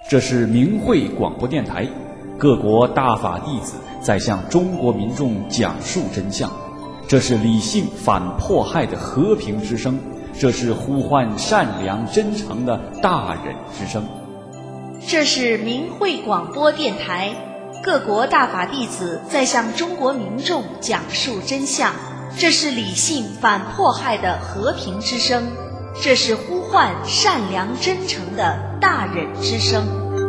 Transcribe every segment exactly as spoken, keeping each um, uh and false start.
这是明慧广播电台，各国大法弟子在向中国民众讲述真相。这是理性反迫害的和平之声，这是呼唤善良真诚的大忍之声。 这是明慧广播电台，各国大法弟子在向中国民众讲述真相。这是理性反迫害的和平之声，这是呼唤善良真诚的大忍之声。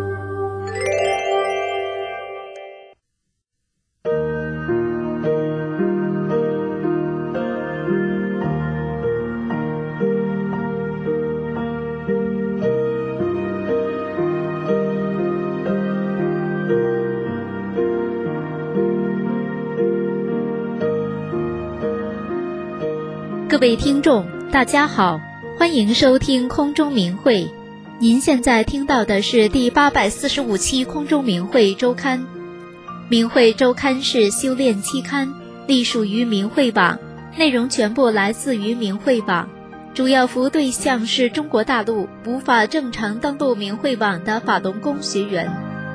各位听众大家好，欢迎收听空中明慧。您现在听到的是第八百四十五期空中明慧周刊。明慧周刊是修炼期刊，隶属于明慧网，内容全部来自于明慧网，主要服务对象是中国大陆无法正常登录明慧网的法轮功学员。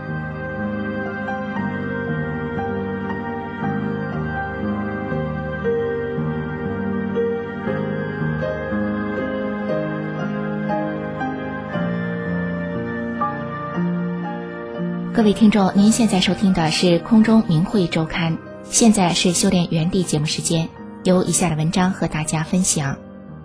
各位听众，您现在收听的是空中明慧周刊，现在是修炼原地节目时间，由以下的文章和大家分享。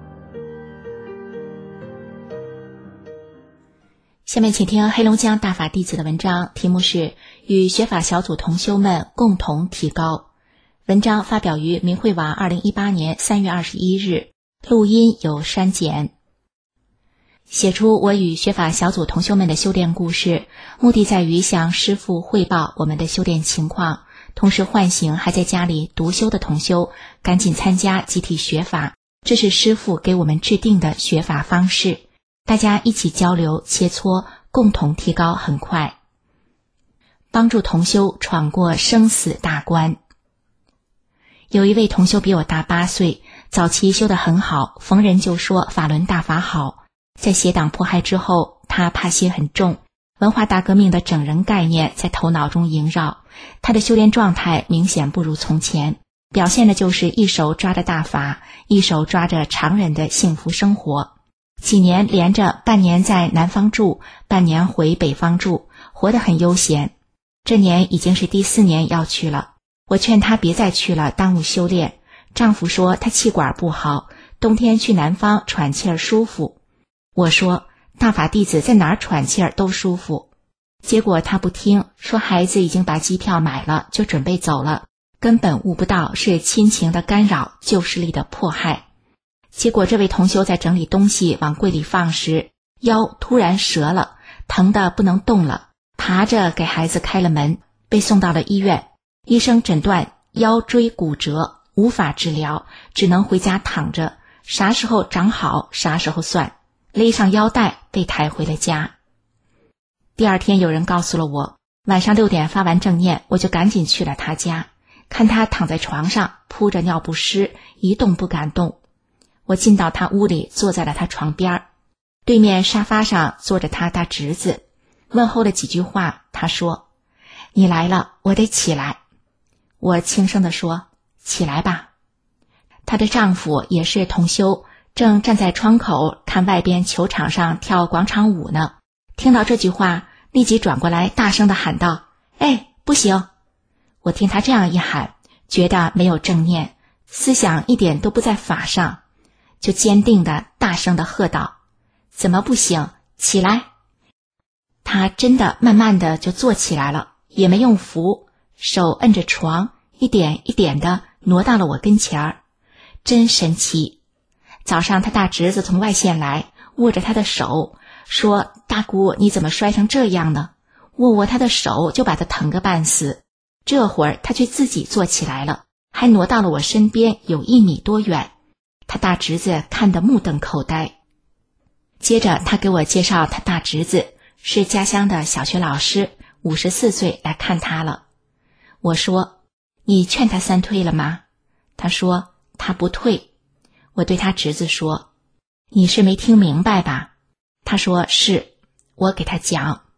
下面请听黑龙江大法弟子的文章，题目是与学法小组同修们共同提高。文章发表于明慧网二零一八年三月二十一日，录音有删减。写出我与学法小组同修们的修炼故事，目的在于向师父汇报我们的修炼情况，同时唤醒还在家里独修的同修赶紧参加集体学法，这是师父给我们制定的学法方式，大家一起交流切磋，共同提高很快，帮助同修闯过生死大关。有一位同修比我大八岁，早期修得很好，逢人就说法轮大法好。在邪党迫害之后，他怕邪很重，文化大革命的整人概念在头脑中萦绕，他的修炼状态明显不如从前，表现的就是一手抓着大法，一手抓着常人的幸福生活。几年连着半年在南方住，半年回北方住，活得很悠闲。这年已经是第四年要去了，我劝他别再去了，耽误修炼。丈夫说他气管不好，冬天去南方喘气儿舒服。我说大法弟子在哪儿喘气儿都舒服，结果他不听，说孩子已经把机票买了，就准备走了，根本悟不到是亲情的干扰，旧势力的迫害。结果这位同修在整理东西往柜里放时，腰突然折了，疼得不能动了，爬着给孩子开了门，被送到了医院。医生诊断腰椎骨折，无法治疗，只能回家躺着，啥时候长好啥时候算。勒上腰带被抬回了家。第二天有人告诉了我，晚上六点发完正念，我就赶紧去了他家，看他躺在床上铺着尿不湿，一动不敢动。我进到他屋里，坐在了他床边，对面沙发上坐着他大侄子，问候了几句话，他说你来了，我得起来。我轻声地说起来吧。她的丈夫也是同修，正站在窗口看外边球场上跳广场舞呢，听到这句话立即转过来大声地喊道，哎，不行。我听他这样一喊，觉得没有正念，思想一点都不在法上，就坚定地大声地喝道，怎么不行，起来。他真的慢慢地就坐起来了，也没用扶，手摁着床，一点一点地挪到了我跟前儿，真神奇。早上他大侄子从外县来，握着他的手说，大姑你怎么摔成这样呢？握握他的手就把他疼个半死。这会儿他却自己坐起来了，还挪到了我身边有一米多远。他大侄子看得目瞪口呆。接着他给我介绍他大侄子是家乡的小学老师，五十四岁来看他了。我说你劝他三退了吗？他说他不退。我对他侄子说，你是没听明白吧？他说是。我给他讲，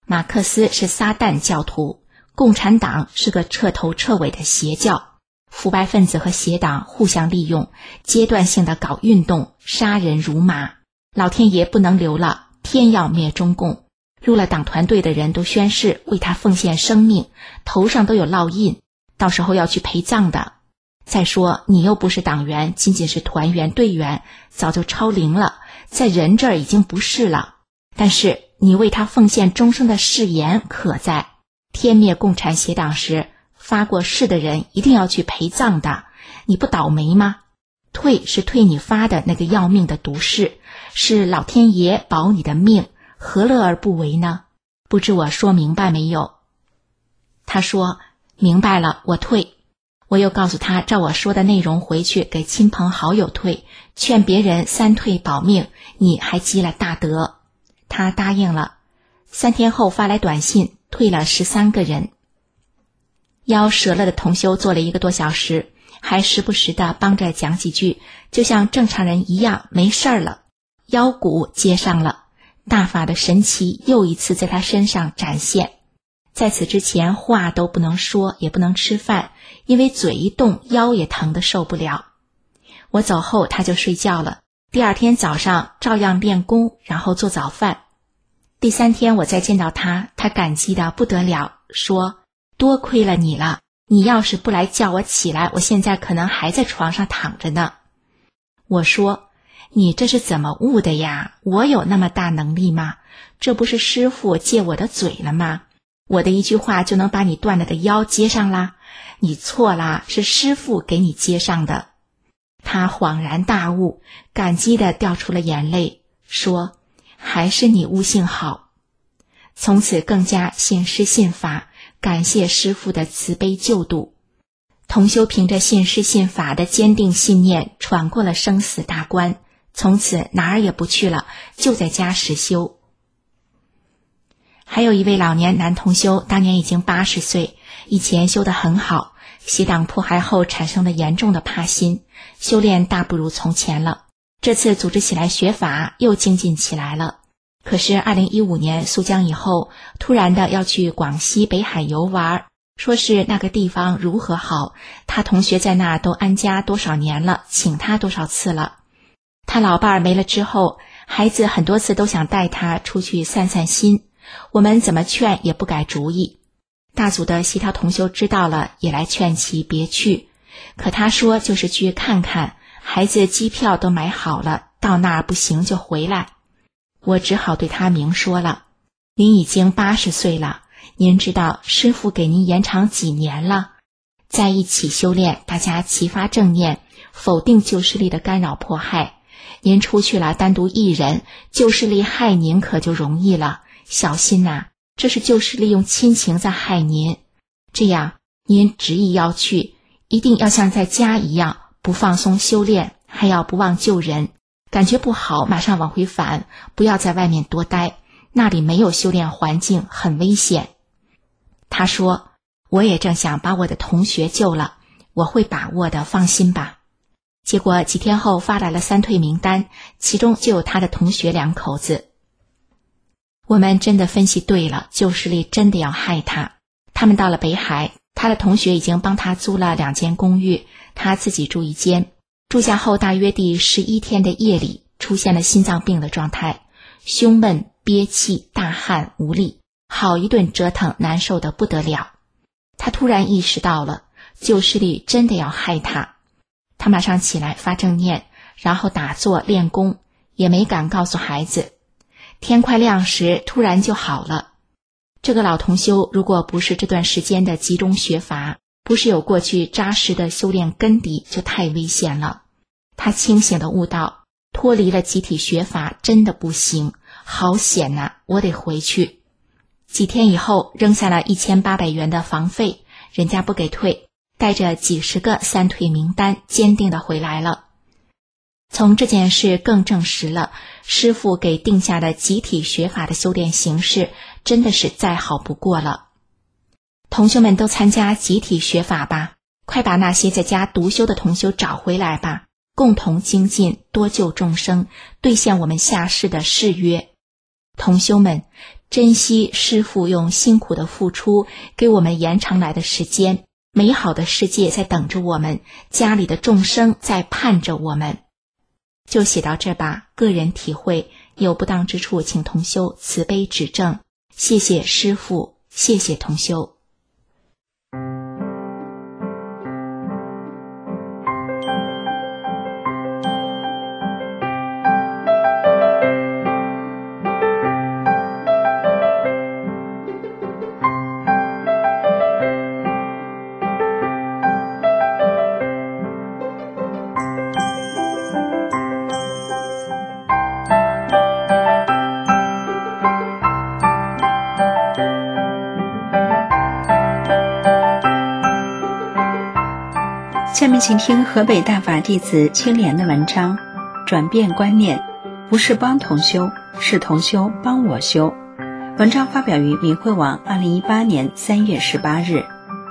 马克思是撒旦教徒，共产党是个彻头彻尾的邪教，腐败分子和邪党互相利用，阶段性的搞运动，杀人如麻。老天爷不能留了，天要灭中共。入了党团队的人都宣誓为他奉献生命，头上都有烙印，到时候要去陪葬的。再说你又不是党员，仅仅是团员队员，早就超龄了，在人这儿已经不是了。但是你为他奉献终生的誓言可在，天灭共产邪党时发过誓的人一定要去陪葬的，你不倒霉吗？退是退你发的那个要命的毒誓，是老天爷保你的命，何乐而不为呢？不知我说明白没有？他说明白了，我退。我又告诉他照我说的内容回去给亲朋好友退，劝别人三退保命，你还积了大德。他答应了。三天后发来短信，退了十三个人。腰折了的同修做了一个多小时，还时不时地帮着讲几句，就像正常人一样，没事儿了。腰骨接上了，大法的神奇又一次在他身上展现。在此之前话都不能说，也不能吃饭，因为嘴一动腰也疼得受不了。我走后他就睡觉了，第二天早上照样练功，然后做早饭。第三天我再见到他，他感激得不得了，说多亏了你了，你要是不来叫我起来，我现在可能还在床上躺着呢。我说你这是怎么悟的呀？我有那么大能力吗？这不是师父借我的嘴了吗？我的一句话就能把你断了的腰接上啦？你错啦，是师父给你接上的。他恍然大悟，感激地掉出了眼泪，说还是你悟性好。从此更加信师信法，感谢师父的慈悲救度。同修凭着信师信法的坚定信念，闯过了生死大关，从此哪儿也不去了，就在家实修。还有一位老年男同修，当年已经八十岁，以前修得很好，邪党迫害后产生了严重的怕心，修炼大不如从前了。这次组织起来学法，又精进起来了。可是二零一五年肃江以后，突然的要去广西北海游玩，说是那个地方如何好，他同学在那儿都安家多少年了，请他多少次了。他老伴儿没了之后，孩子很多次都想带他出去散散心，我们怎么劝也不改主意。大组的协调同修知道了，也来劝其别去，可他说就是去看看，孩子机票都买好了，到那儿不行就回来。我只好对他明说了，您已经八十岁了，您知道师父给您延长几年了，在一起修炼，大家齐发正念，否定旧势力的干扰迫害。您出去了单独一人，旧势力害您可就容易了，小心呐、啊，这是旧势力用亲情在害您。这样您执意要去，一定要像在家一样，不放松修炼，还要不忘救人，感觉不好马上往回返，不要在外面多待，那里没有修炼环境，很危险。他说我也正想把我的同学救了，我会把握的，放心吧。结果几天后发来了三退名单，其中就有他的同学两口子。我们真的分析对了，旧势力真的要害他。他们到了北海，他的同学已经帮他租了两间公寓，他自己住一间。住下后大约第十一天的夜里，出现了心脏病的状态，胸闷、憋气、大汗、无力，好一顿折腾，难受得不得了。他突然意识到了，旧势力真的要害他。他马上起来发正念，然后打坐练功，也没敢告诉孩子。天快亮时突然就好了。这个老同修如果不是这段时间的集中学法，不是有过去扎实的修炼根底，就太危险了。他清醒地悟到，脱离了集体学法真的不行，好险呐、啊，我得回去。几天以后扔下了一千八百元的房费，人家不给退，带着几十个三退名单坚定地回来了。从这件事更证实了师父给定下的集体学法的修炼形式真的是再好不过了。同学们都参加集体学法吧，快把那些在家独修的同修找回来吧，共同精进，多救众生，兑现我们下世的誓约。 同修们，珍惜师父用辛苦的付出给我们延长来的时间，美好的世界在等着我们，家里的众生在盼着我们。就写到这吧，个人体会，有不当之处请同修慈悲指正。谢谢师父，谢谢同修。 下面请听河北大法弟子青莲的文章，转变观念，不是帮同修，是同修帮我修。文章发表于明慧网二零一八年三月十八日。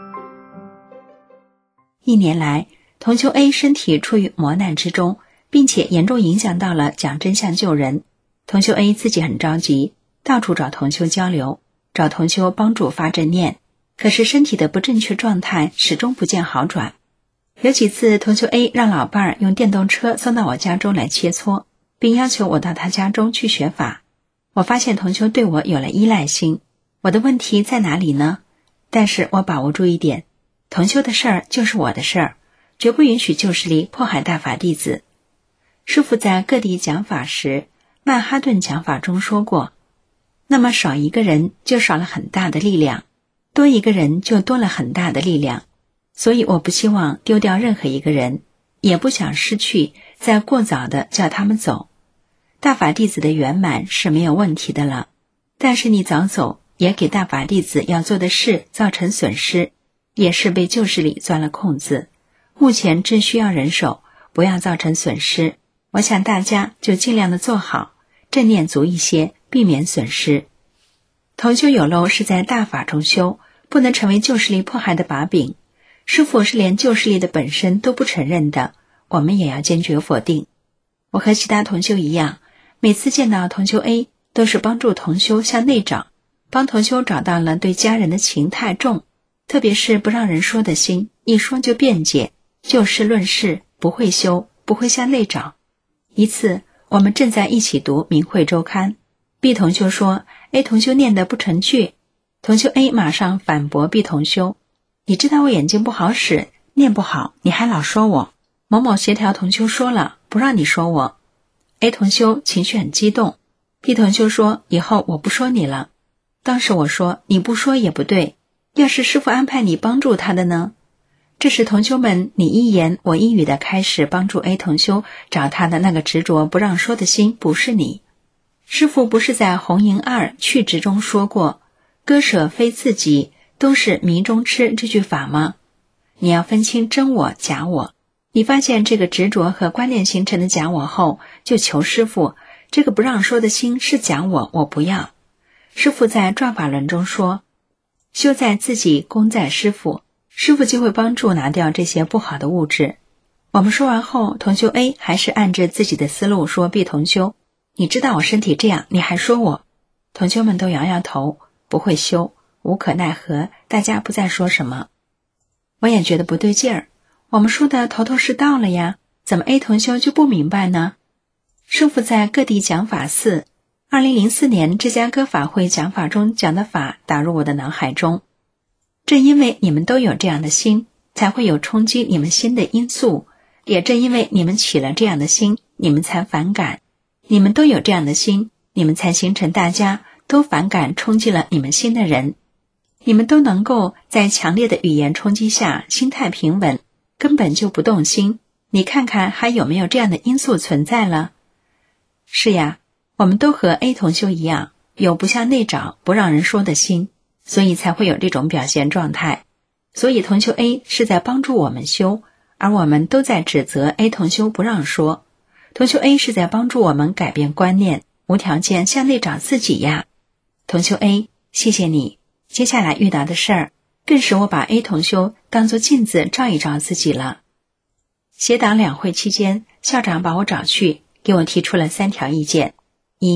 一年来，同修 A 身体处于磨难之中，并且严重影响到了讲真相救人。同修 A 自己很着急，到处找同修交流，找同修帮助发正念，可是身体的不正确状态始终不见好转。有几次同修 A 让老伴儿用电动车送到我家中来切磋，并要求我到他家中去学法。我发现同修对我有了依赖心，我的问题在哪里呢？但是我把握住一点，同修的事儿就是我的事儿，绝不允许旧势力迫害大法弟子。师父在各地讲法时，曼哈顿讲法中说过，那么少一个人就少了很大的力量，多一个人就多了很大的力量。所以我不希望丢掉任何一个人，也不想失去，再过早的叫他们走。大法弟子的圆满是没有问题的了，但是你早走，也给大法弟子要做的事造成损失，也是被旧势力钻了空子。目前正需要人手，不要造成损失。我想大家就尽量的做好，正念足一些，避免损失。同修有漏是在大法中修，不能成为旧势力迫害的把柄。师父是连旧势力的本身都不承认的，我们也要坚决否定。我和其他同修一样，每次见到同修 A 都是帮助同修向内找，帮同修找到了对家人的情太重，特别是不让人说的心，一说就辩解，就事论事，不会修，不会向内找。一次我们正在一起读明慧周刊， B 同修说 A 同修念得不成句，同修 A 马上反驳 B 同修，你知道我眼睛不好使，念不好，你还老说我。某某协调同修说了，不让你说我。 A 同修情绪很激动， B 同修说以后我不说你了。当时我说你不说也不对，要是师父安排你帮助他的呢？这时同修们你一言我一语的开始帮助 A 同修找他的那个执着不让说的心不是你。师父不是在红营二去执中说过，割舍非自己，都是迷中痴这句法吗？你要分清真我假我，你发现这个执着和观念形成的假我后，就求师父，这个不让说的心是假我，我不要。师父在转法轮中说，修在自己，功在师父，师父就会帮助拿掉这些不好的物质。我们说完后，同修 A 还是按着自己的思路说 B 同修，你知道我身体这样，你还说我。同修们都摇摇头，不会修，无可奈何，大家不再说什么。我也觉得不对劲儿，我们说的头头是道了呀，怎么 A 同修就不明白呢？师父在各地讲法寺，二零零四年芝加哥法会讲法中讲的法打入我的脑海中。正因为你们都有这样的心，才会有冲击你们心的因素，也正因为你们起了这样的心，你们才反感。你们都有这样的心，你们才形成大家都反感冲击了你们心的人。你们都能够在强烈的语言冲击下心态平稳，根本就不动心，你看看还有没有这样的因素存在了？是呀，我们都和 A 同修一样，有不向内找不让人说的心，所以才会有这种表现状态。所以同修 A 是在帮助我们修，而我们都在指责 A 同修不让说。同修 A 是在帮助我们改变观念，无条件向内找自己呀。同修 A， 谢谢你，接下来遇到的事儿更使我把 A 同修当作镜子照一照自己了。协党两会期间，校长把我找去，给我提出了三条意见：一、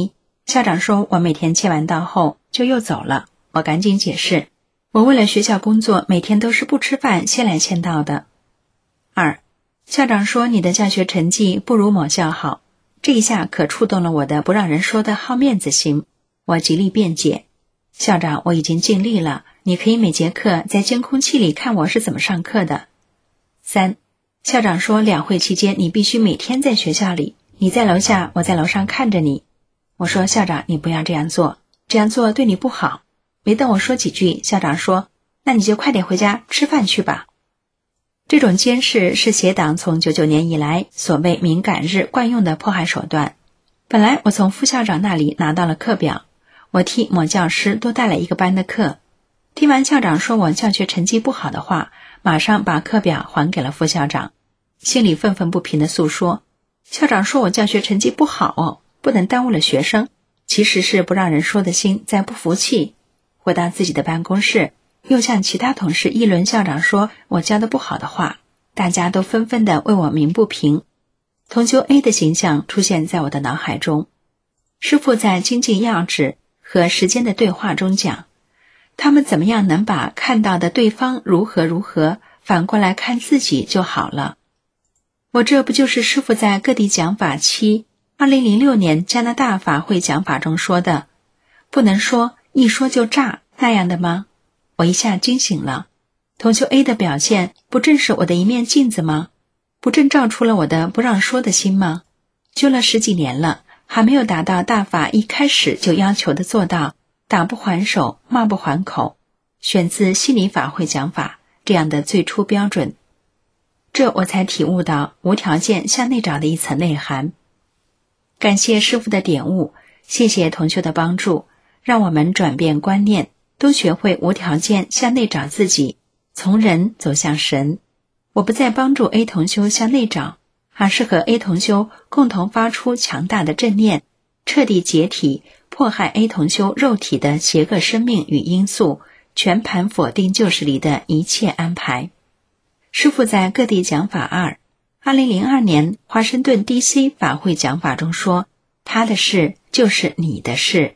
校长说我每天签完到后就又走了，我赶紧解释，我为了学校工作，每天都是不吃饭先来签到的。二，校长说你的教学成绩不如某校好，这一下可触动了我的不让人说的好面子心，我极力辩解，校长，我已经尽力了，你可以每节课在监控器里看我是怎么上课的。三，校长说两会期间你必须每天在学校里，你在楼下，我在楼上看着你。我说校长，你不要这样做，这样做对你不好。没等我说几句，校长说那你就快点回家吃饭去吧。这种监视是协党从九九年以来所谓敏感日惯用的迫害手段。本来我从副校长那里拿到了课表，我替某教师多带了一个班的课，听完校长说我教学成绩不好的话，马上把课表还给了副校长，心里愤愤不平地诉说，校长说我教学成绩不好哦，不能耽误了学生，其实是不让人说的心在不服气。回到自己的办公室，又向其他同事议论校长说我教的不好的话，大家都纷纷地为我鸣不平。同修 A 的形象出现在我的脑海中。师父在精进要旨和时间的对话中讲，他们怎么样能把看到的对方如何如何反过来看自己就好了。我这不就是师父在各地讲法期二零零六年加拿大法会讲法中说的不能说一说就炸那样的吗？我一下惊醒了，同修 A 的表现不正是我的一面镜子吗？不正照出了我的不让说的心吗？修了十几年了，还没有达到大法一开始就要求的做到打不还手，骂不还口，选自悉尼法会讲法这样的最初标准。这我才体悟到无条件向内找的一层内涵。感谢师父的点悟，谢谢同修的帮助，让我们转变观念，都学会无条件向内找自己，从人走向神。我不再帮助 A 同修向内找，而是和 A 同修共同发出强大的正念，彻底解体迫害 A 同修肉体的邪恶生命与因素，全盘否定旧时里的一切安排。师父在各地讲法二二零零二年华盛顿 D C 法会讲法中说，他的事就是你的事。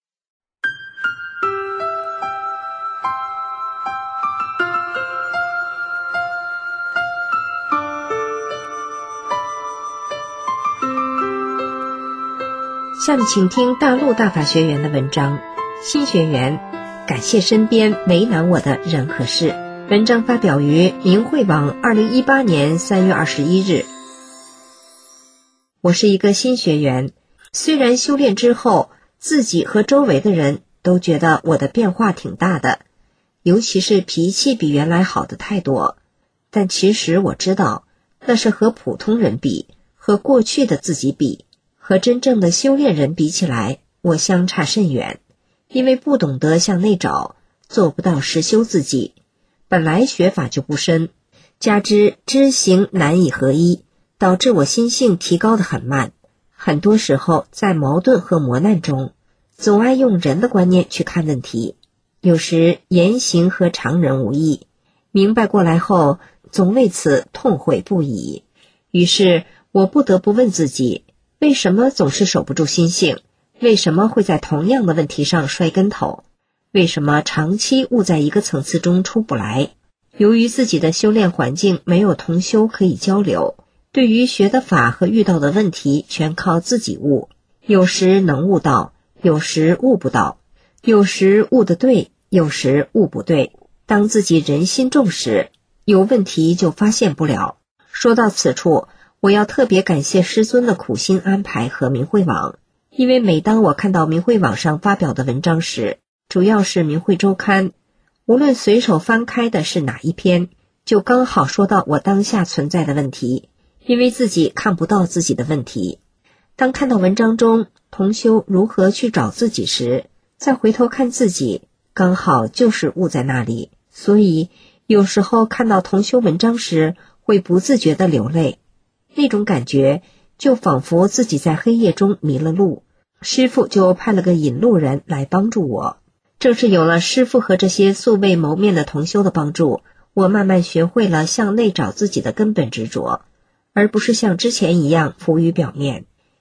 下面请听大陆大法学员的文章。新学员，感谢身边为难我的人和事。文章发表于明慧网二零一八年三月二十一日。我是一个新学员，虽然修炼之后，自己和周围的人都觉得我的变化挺大的，尤其是脾气比原来好的太多，但其实我知道，那是和普通人比，和过去的自己比，和真正的修炼人比起来，我相差甚远。因为不懂得向内找，做不到实修自己，本来学法就不深，加之知行难以合一，导致我心性提高得很慢。很多时候在矛盾和磨难中，总爱用人的观念去看问题，有时言行和常人无异。明白过来后，总为此痛悔不已。于是我不得不问自己，为什么总是守不住心性？为什么会在同样的问题上摔跟头？为什么长期误在一个层次中出不来？由于自己的修炼环境没有同修可以交流，对于学的法和遇到的问题全靠自己悟，有时能悟到，有时悟不到，有时悟得对，有时悟不对。当自己人心重时，有问题就发现不了。说到此处，我要特别感谢师尊的苦心安排和明慧网，因为每当我看到明慧网上发表的文章时，主要是明慧周刊，无论随手翻开的是哪一篇，就刚好说到我当下存在的问题，因为自己看不到自己的问题。当看到文章中同修如何去找自己时，再回头看自己，刚好就是悟在那里。所以有时候看到同修文章时，会不自觉地流泪，那种感觉就仿佛自己在黑夜中迷了路，师父就派了个引路人来帮助我。正是有了师父和这些素未谋面的同修的帮助，我慢慢学会了向内找自己的根本执着，而不是像之前一样浮于表面。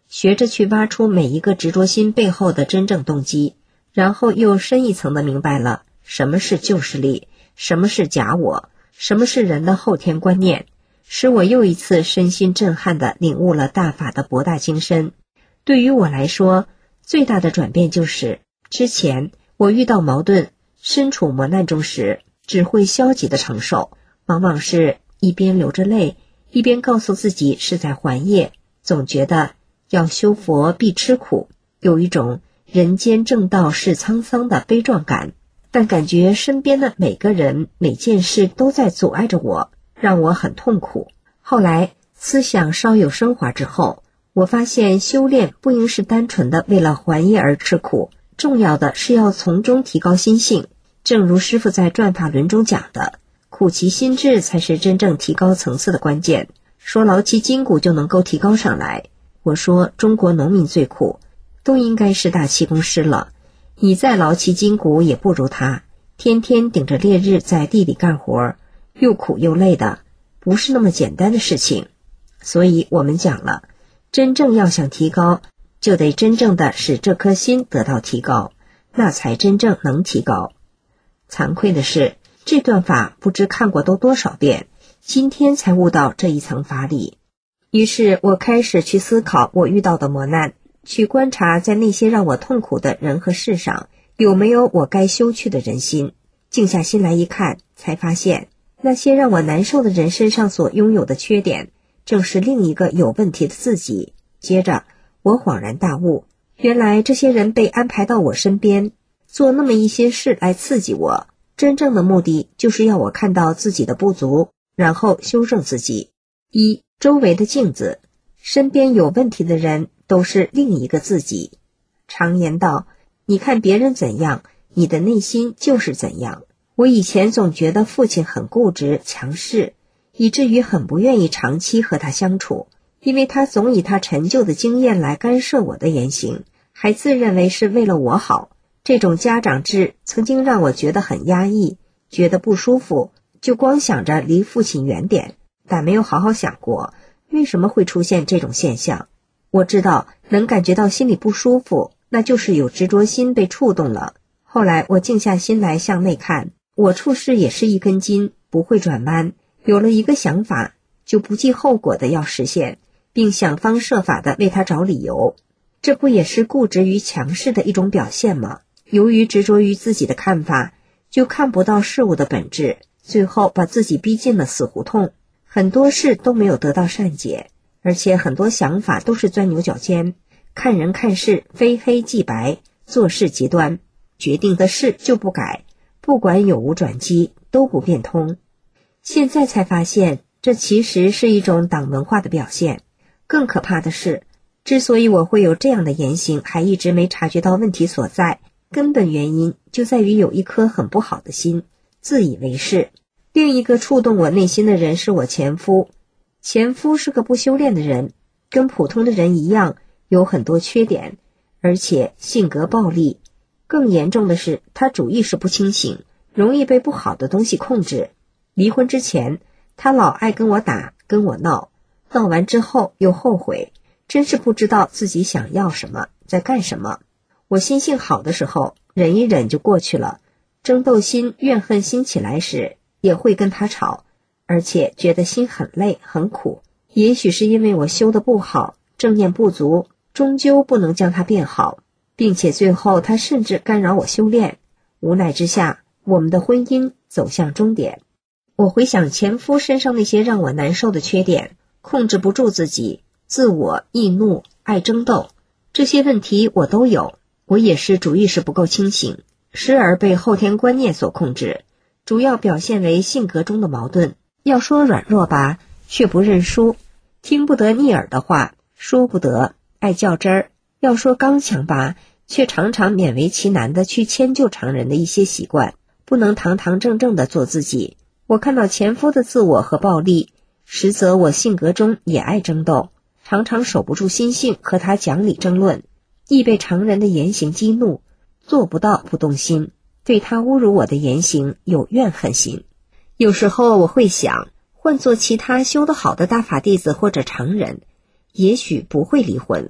学着去挖出每一个执着心背后的真正动机，然后又深一层的明白了什么是旧势力，什么是假我，什么是人的后天观念，使我又一次身心震撼地领悟了大法的博大精深。对于我来说，最大的转变就是，之前我遇到矛盾，身处磨难中时，只会消极的承受，往往是一边流着泪，一边告诉自己是在还业，总觉得要修佛必吃苦，有一种人间正道是沧桑的悲壮感。但感觉身边的每个人每件事都在阻碍着我，让我很痛苦。后来思想稍有升华之后，我发现修炼不应是单纯的为了还业而吃苦，重要的是要从中提高心性。正如师父在转法轮中讲的，苦其心志才是真正提高层次的关键。说劳其筋骨就能够提高上来，我说中国农民最苦，都应该是大气功师了。你再劳其筋骨也不如他，天天顶着烈日在地里干活，又苦又累的，不是那么简单的事情。所以我们讲了，真正要想提高，就得真正的使这颗心得到提高，那才真正能提高。惭愧的是，这段法不知看过都多少遍，今天才悟到这一层法理。于是我开始去思考我遇到的磨难，去观察在那些让我痛苦的人和事上，有没有我该修去的人心。静下心来一看，才发现那些让我难受的人身上所拥有的缺点，正是另一个有问题的自己。接着我恍然大悟，原来这些人被安排到我身边，做那么一些事来刺激我，真正的目的就是要我看到自己的不足，然后修正自己。一、周围的镜子，身边有问题的人都是另一个自己。常言道，你看别人怎样，你的内心就是怎样。我以前总觉得父亲很固执强势，以至于很不愿意长期和他相处，因为他总以他陈旧的经验来干涉我的言行，还自认为是为了我好。这种家长制曾经让我觉得很压抑，觉得不舒服，就光想着离父亲远点，但没有好好想过为什么会出现这种现象。我知道能感觉到心里不舒服，那就是有执着心被触动了。后来我静下心来向内看，我处事也是一根筋，不会转弯，有了一个想法就不计后果的要实现，并想方设法的为他找理由。这不也是固执与强势的一种表现吗？由于执着于自己的看法，就看不到事物的本质，最后把自己逼进了死胡同，很多事都没有得到善解，而且很多想法都是钻牛角尖，看人看事非黑即白，做事极端，决定的事就不改，不管有无转机都不变通。现在才发现，这其实是一种党文化的表现。更可怕的是，之所以我会有这样的言行，还一直没察觉到问题所在，根本原因就在于有一颗很不好的心，自以为是。另一个触动我内心的人是我前夫。前夫是个不修炼的人，跟普通的人一样，有很多缺点，而且性格暴戾。更严重的是，他主意识不清醒，容易被不好的东西控制。离婚之前，他老爱跟我打，跟我闹，闹完之后又后悔，真是不知道自己想要什么，在干什么。我心性好的时候，忍一忍就过去了，争斗心、怨恨心起来时，也会跟他吵，而且觉得心很累很苦。也许是因为我修得不好，正念不足，终究不能将他变好，并且最后他甚至干扰我修炼。无奈之下，我们的婚姻走向终点。我回想前夫身上那些让我难受的缺点，控制不住自己，自我易怒，爱争斗，这些问题我都有。我也是主意识不够清醒，时而被后天观念所控制，主要表现为性格中的矛盾。要说软弱吧，却不认输，听不得逆耳的话，说不得，爱较真儿。要说刚强吧，却常常勉为其难地去迁就常人的一些习惯，不能堂堂正正地做自己。我看到前夫的自我和暴力，实则我性格中也爱争斗，常常守不住心性和他讲理争论，易被常人的言行激怒，做不到不动心，对他侮辱我的言行有怨恨心。有时候我会想，换做其他修得好的大法弟子或者常人，也许不会离婚，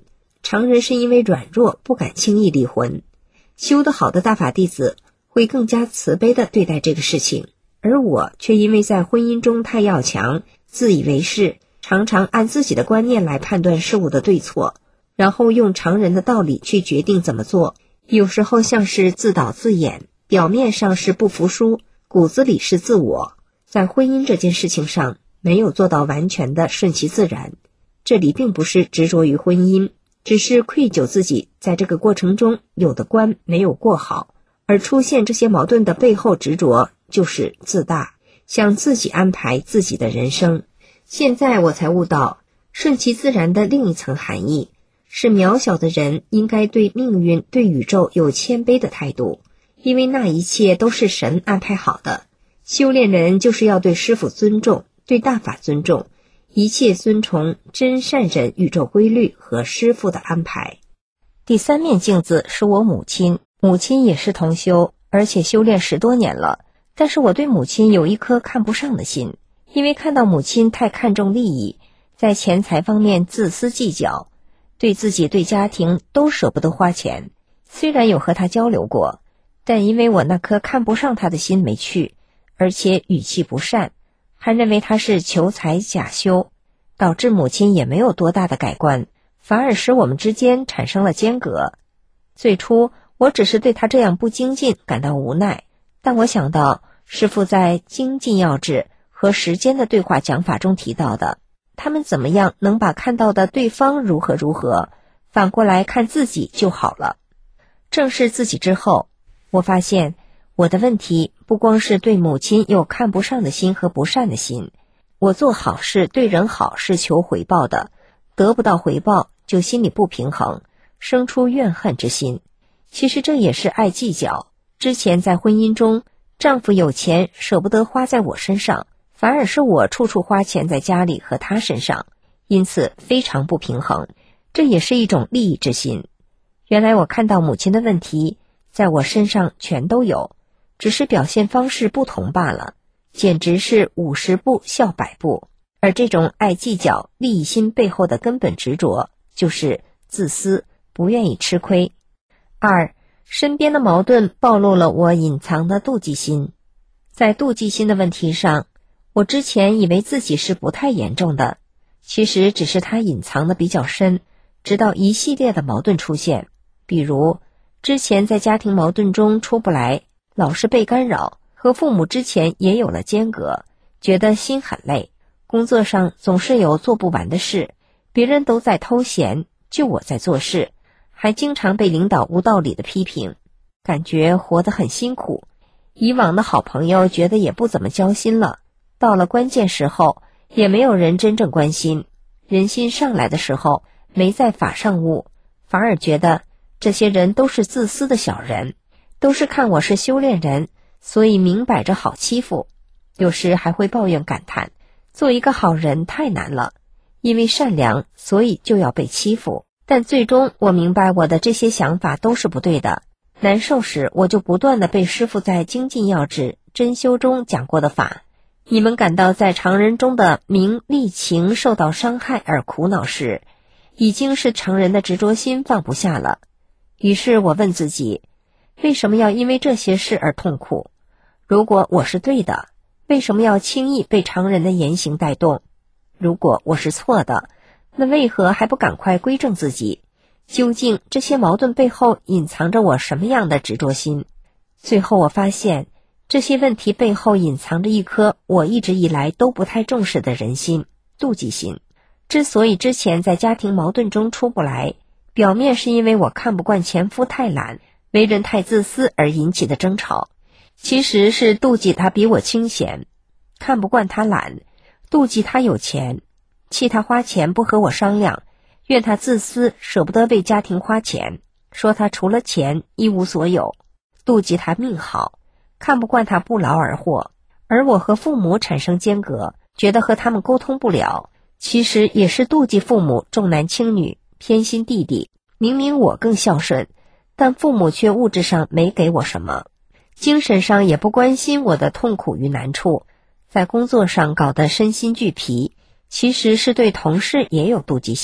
常人是因为软弱不敢轻易离婚，修得好的大法弟子会更加慈悲地对待这个事情，而我却因为在婚姻中太要强，自以为是，常常按自己的观念来判断事物的对错，然后用常人的道理去决定怎么做，有时候像是自导自演，表面上是不服输，骨子里是自我。在婚姻这件事情上没有做到完全的顺其自然，这里并不是执着于婚姻，只是愧疚自己在这个过程中有的关没有过好，而出现这些矛盾的背后执着就是自大，想自己安排自己的人生。现在我才悟到，顺其自然的另一层含义是渺小的人应该对命运对宇宙有谦卑的态度，因为那一切都是神安排好的。修炼人就是要对师父尊重，对大法尊重，一切遵从真善忍宇宙规律和师父的安排。 第三面镜子是我母亲，母亲也是同修，而且修炼十多年了，但是我对母亲有一颗看不上的心，因为看到母亲太看重利益，在钱财方面自私计较，对自己对家庭都舍不得花钱。虽然有和她交流过，但因为我那颗看不上她的心没去，而且语气不善，还认为她是求财假修，导致母亲也没有多大的改观，反而使我们之间产生了间隔。最初我只是对她这样不精进感到无奈，但我想到师父在精进要旨和时间的对话讲法中提到的，他们怎么样能把看到的对方如何如何，反过来看自己就好了。正视自己之后，我发现我的问题不光是对母亲有看不上的心和不善的心，我做好事对人好是求回报的，得不到回报就心里不平衡，生出怨恨之心。其实这也是爱计较。之前在婚姻中，丈夫有钱舍不得花在我身上，反而是我处处花钱在家里和他身上，因此非常不平衡，这也是一种利益之心。原来我看到母亲的问题在我身上全都有，只是表现方式不同罢了，简直是五十步笑百步。而这种爱计较利益心背后的根本执着就是自私，不愿意吃亏。二，身边的矛盾暴露了我隐藏的妒忌心。在妒忌心的问题上，我之前以为自己是不太严重的，其实只是它隐藏的比较深，直到一系列的矛盾出现。比如之前在家庭矛盾中出不来，老是被干扰，和父母之前也有了间隔，觉得心很累，工作上总是有做不完的事，别人都在偷闲，就我在做事，还经常被领导无道理的批评，感觉活得很辛苦。以往的好朋友觉得也不怎么交心了，到了关键时候也没有人真正关心，人心上来的时候没在法上悟，反而觉得这些人都是自私的小人，都是看我是修炼人，所以明摆着好欺负。有时还会抱怨感叹，做一个好人太难了，因为善良所以就要被欺负。但最终我明白我的这些想法都是不对的。难受时我就不断地被师父在精进要旨真修中讲过的法，你们感到在常人中的名利情受到伤害而苦恼时，已经是常人的执着心放不下了。于是我问自己，为什么要因为这些事而痛苦？如果我是对的，为什么要轻易被常人的言行带动？如果我是错的，那为何还不赶快归正自己？究竟这些矛盾背后隐藏着我什么样的执着心？最后我发现，这些问题背后隐藏着一颗我一直以来都不太重视的人心，妒忌心。之所以之前在家庭矛盾中出不来，表面是因为我看不惯前夫太懒，为人太自私而引起的争吵，其实是妒忌他比我清闲，看不惯他懒，妒忌他有钱，气他花钱不和我商量，怨他自私舍不得为家庭花钱，说他除了钱一无所有，妒忌他命好，看不惯他不劳而获。而我和父母产生间隔，觉得和他们沟通不了，其实也是妒忌父母重男轻女，偏心弟弟。明明我更孝顺，但父母却物质上没给我什么，精神上也不关心我的痛苦与难处，在工作上搞得身心俱疲，其实是对同事也有妒忌心。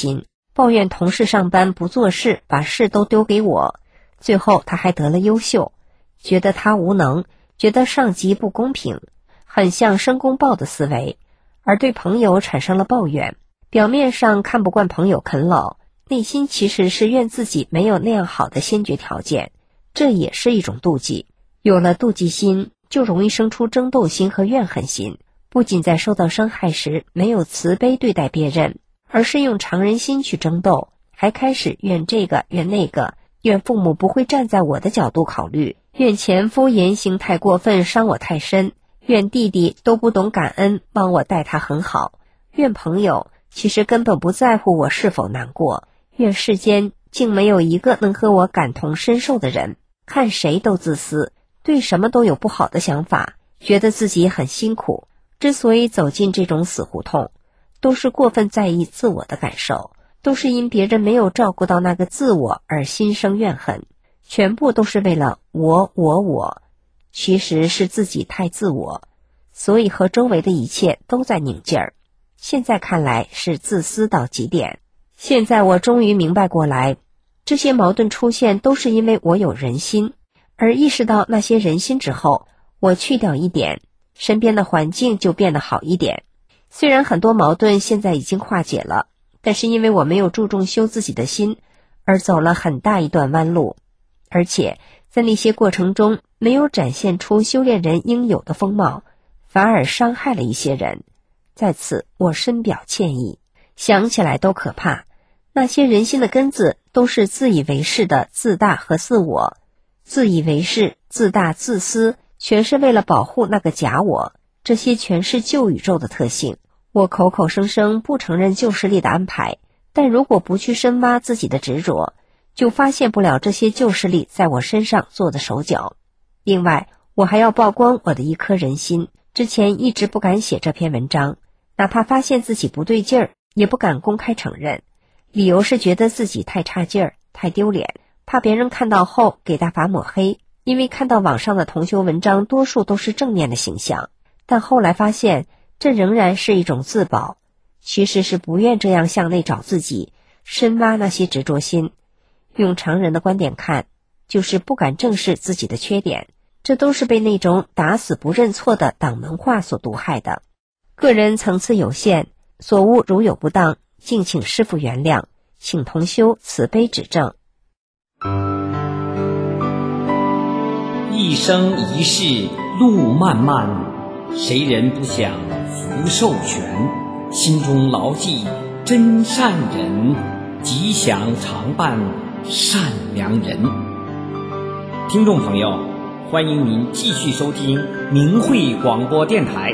抱怨同事上班不做事，把事都丢给我。最后他还得了优秀，觉得他无能，觉得上级不公平，很像申公豹的思维，而对朋友产生了抱怨。表面上看不惯朋友啃老，内心其实是怨自己没有那样好的先决条件，这也是一种妒忌。有了妒忌心，就容易生出争斗心和怨恨心，不仅在受到伤害时没有慈悲对待别人，而是用常人心去争斗，还开始怨这个怨那个，怨父母不会站在我的角度考虑，怨前夫言行太过分伤我太深，怨弟弟都不懂感恩帮我待他很好，怨朋友其实根本不在乎我是否难过，愿世间竟没有一个能和我感同身受的人，看谁都自私，对什么都有不好的想法，觉得自己很辛苦。之所以走进这种死胡同，都是过分在意自我的感受，都是因别人没有照顾到那个自我而心生怨恨，全部都是为了我我我，其实是自己太自我，所以和周围的一切都在拧劲儿。现在看来是自私到极点。现在我终于明白过来，这些矛盾出现都是因为我有人心，而意识到那些人心之后，我去掉一点，身边的环境就变得好一点。虽然很多矛盾现在已经化解了，但是因为我没有注重修自己的心，而走了很大一段弯路，而且在那些过程中没有展现出修炼人应有的风貌，反而伤害了一些人。在此我深表歉意，想起来都可怕。那些人心的根子都是自以为是的自大和自我，自以为是、自大、自私，全是为了保护那个假我，这些全是旧宇宙的特性。我口口声声不承认旧势力的安排，但如果不去深挖自己的执着，就发现不了这些旧势力在我身上做的手脚。另外，我还要曝光我的一颗人心，之前一直不敢写这篇文章，哪怕发现自己不对劲儿，也不敢公开承认，理由是觉得自己太差劲儿，太丢脸，怕别人看到后给大法抹黑。因为看到网上的同修文章多数都是正面的形象，但后来发现这仍然是一种自保，其实是不愿这样向内找自己，深挖那些执着心。用常人的观点看，就是不敢正视自己的缺点，这都是被那种打死不认错的党文化所毒害的。个人层次有限，所悟如有不当，敬请师父原谅，请同修慈悲指正。 一生一世路漫漫，谁人不想福寿全？心中牢记真善人，吉祥常伴善良人。听众朋友，欢迎您继续收听明慧广播电台。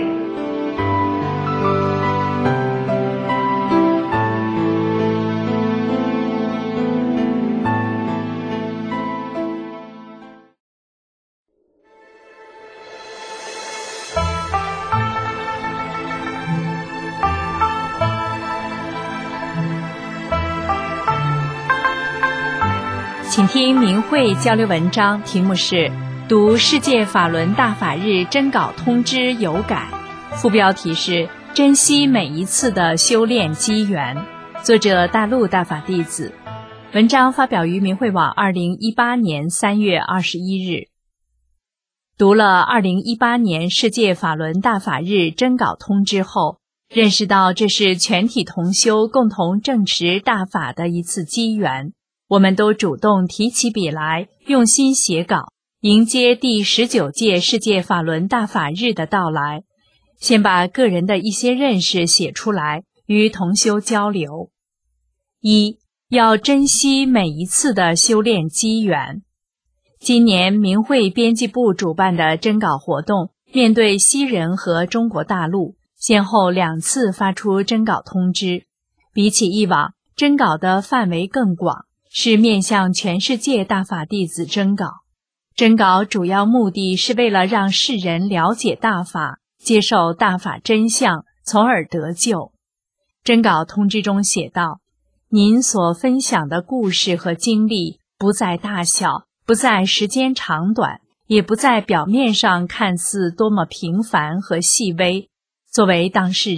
请听明慧交流文章，题目是读世界法轮大法日真稿通知有感，副标题是珍惜每一次的修炼机缘，作者大陆大法弟子。文章发表于明慧网二零一八年三月二十一日。读了二零一八年世界法轮大法日真稿通知后，认识到这是全体同修共同证持大法的一次机缘，我们都主动提起笔来，用心写稿，迎接第十九届世界法轮大法日的到来。先把个人的一些认识写出来，与同修交流。一，要珍惜每一次的修炼机缘。今年明慧编辑部主办的征稿活动，面对西人和中国大陆，先后两次发出征稿通知。比起以往，征稿的范围更广，是面向全世界大法弟子征稿。征稿主要目的是为了让世人了解大法，接受大法真相，从而得救。征稿通知中写道，您所分享的故事和经历，不在大小，不在时间长短，也不在表面上看似多么平凡和细微。作为当事人，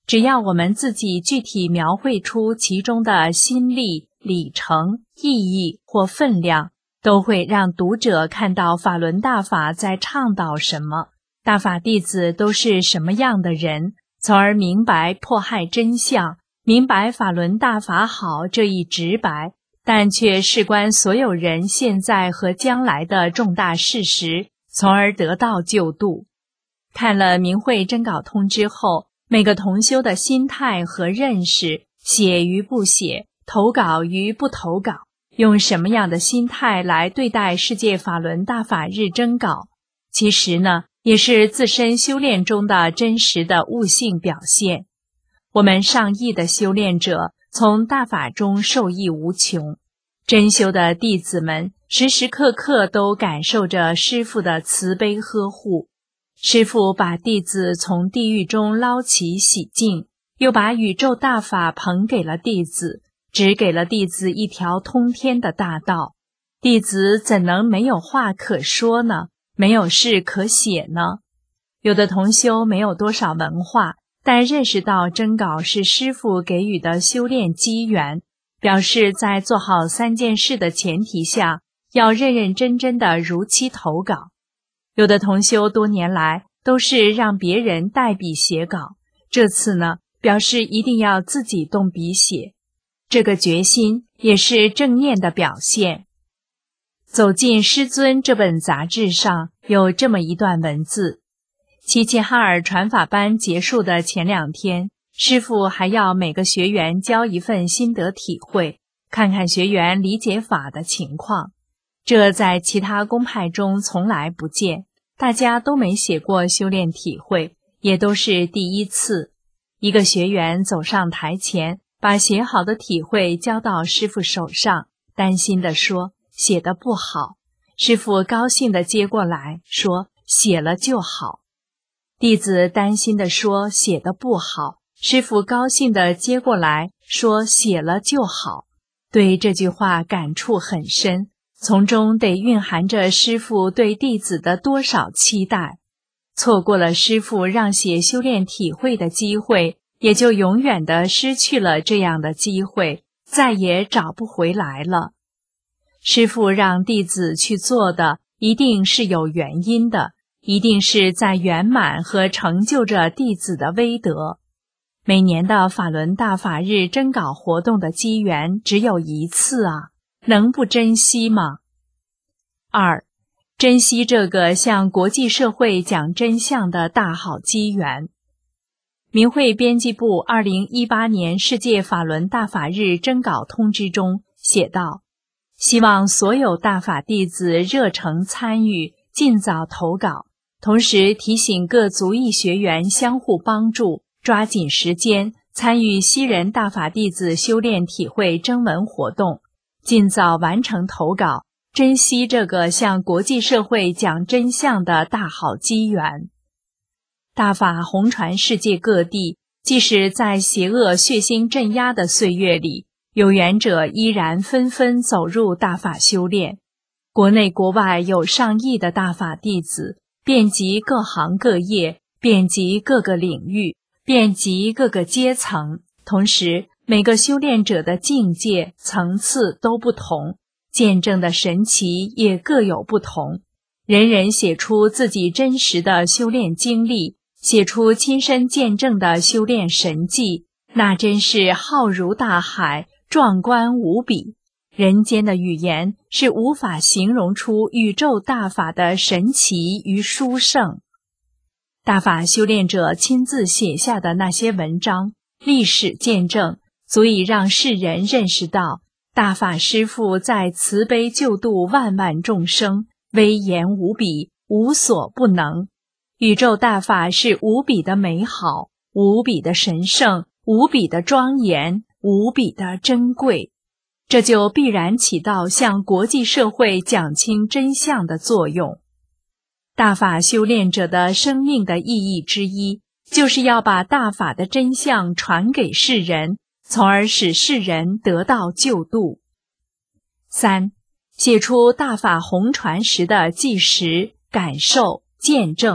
只要我们自己具体描绘出其中的心力、里程、意义或分量，都会让读者看到法轮大法在倡导什么，大法弟子都是什么样的人，从而明白迫害真相，明白法轮大法好这一直白，但却事关所有人现在和将来的重大事实，从而得到救度。看了明慧征稿通知后，每个同修的心态和认识，写与不写，投稿与不投稿，用什么样的心态来对待世界法轮大法日征稿，其实呢，也是自身修炼中的真实的悟性表现。我们上亿的修炼者从大法中受益无穷，真修的弟子们时时刻刻都感受着师父的慈悲呵护。师父把弟子从地狱中捞起洗净，又把宇宙大法捧给了弟子，只给了弟子一条通天的大道，弟子怎能没有话可说呢？没有事可写呢？有的同修没有多少文化，但认识到征稿是师父给予的修炼机缘，表示在做好三件事的前提下，要认认真真的如期投稿。有的同修多年来都是让别人代笔写稿，这次呢，表示一定要自己动笔写，这个决心也是正念的表现。走进师尊这本杂志上有这么一段文字：齐齐哈尔传法班结束的前两天，师父还要每个学员交一份心得体会，看看学员理解法的情况。这在其他宗派中从来不见，大家都没写过修炼体会，也都是第一次。一个学员走上台前，把写好的体会交到师父手上，担心地说：“写得不好。”师父高兴地接过来，说：“写了就好。”弟子担心地说：“写得不好。”师父高兴地接过来，说：“写了就好。”对这句话感触很深，从中得蕴含着师父对弟子的多少期待。错过了师父让写修炼体会的机会，也就永远地失去了这样的机会，再也找不回来了。师父让弟子去做的，一定是有原因的，一定是在圆满和成就着弟子的威德。每年的法轮大法日征稿活动的机缘只有一次啊，能不珍惜吗？二，珍惜这个向国际社会讲真相的大好机缘。明慧编辑部二零一八年世界法轮大法日征稿通知中写道：希望所有大法弟子热诚参与，尽早投稿，同时提醒各族裔学员相互帮助，抓紧时间参与西人大法弟子修炼体会征文活动，尽早完成投稿，珍惜这个向国际社会讲真相的大好机缘。大法红传世界各地，即使在邪恶血腥镇压的岁月里，有缘者依然纷纷走入大法修炼。国内国外有上亿的大法弟子，遍及各行各业，遍及各个领域，遍及各个阶层，同时每个修炼者的境界层次都不同，见证的神奇也各有不同，人人写出自己真实的修炼经历，写出亲身见证的修炼神迹，那真是浩如大海，壮观无比。人间的语言是无法形容出宇宙大法的神奇与殊胜。大法修炼者亲自写下的那些文章，历史见证，足以让世人认识到大法师父在慈悲救度万万众生，威严无比，无所不能。宇宙大法是无比的美好，无比的神圣，无比的庄严，无比的珍贵，这就必然起到向国际社会讲清真相的作用。大法修炼者的生命的意义之一，就是要把大法的真相传给世人，从而使世人得到救度。三，写出大法红传时的纪实、感受、见证，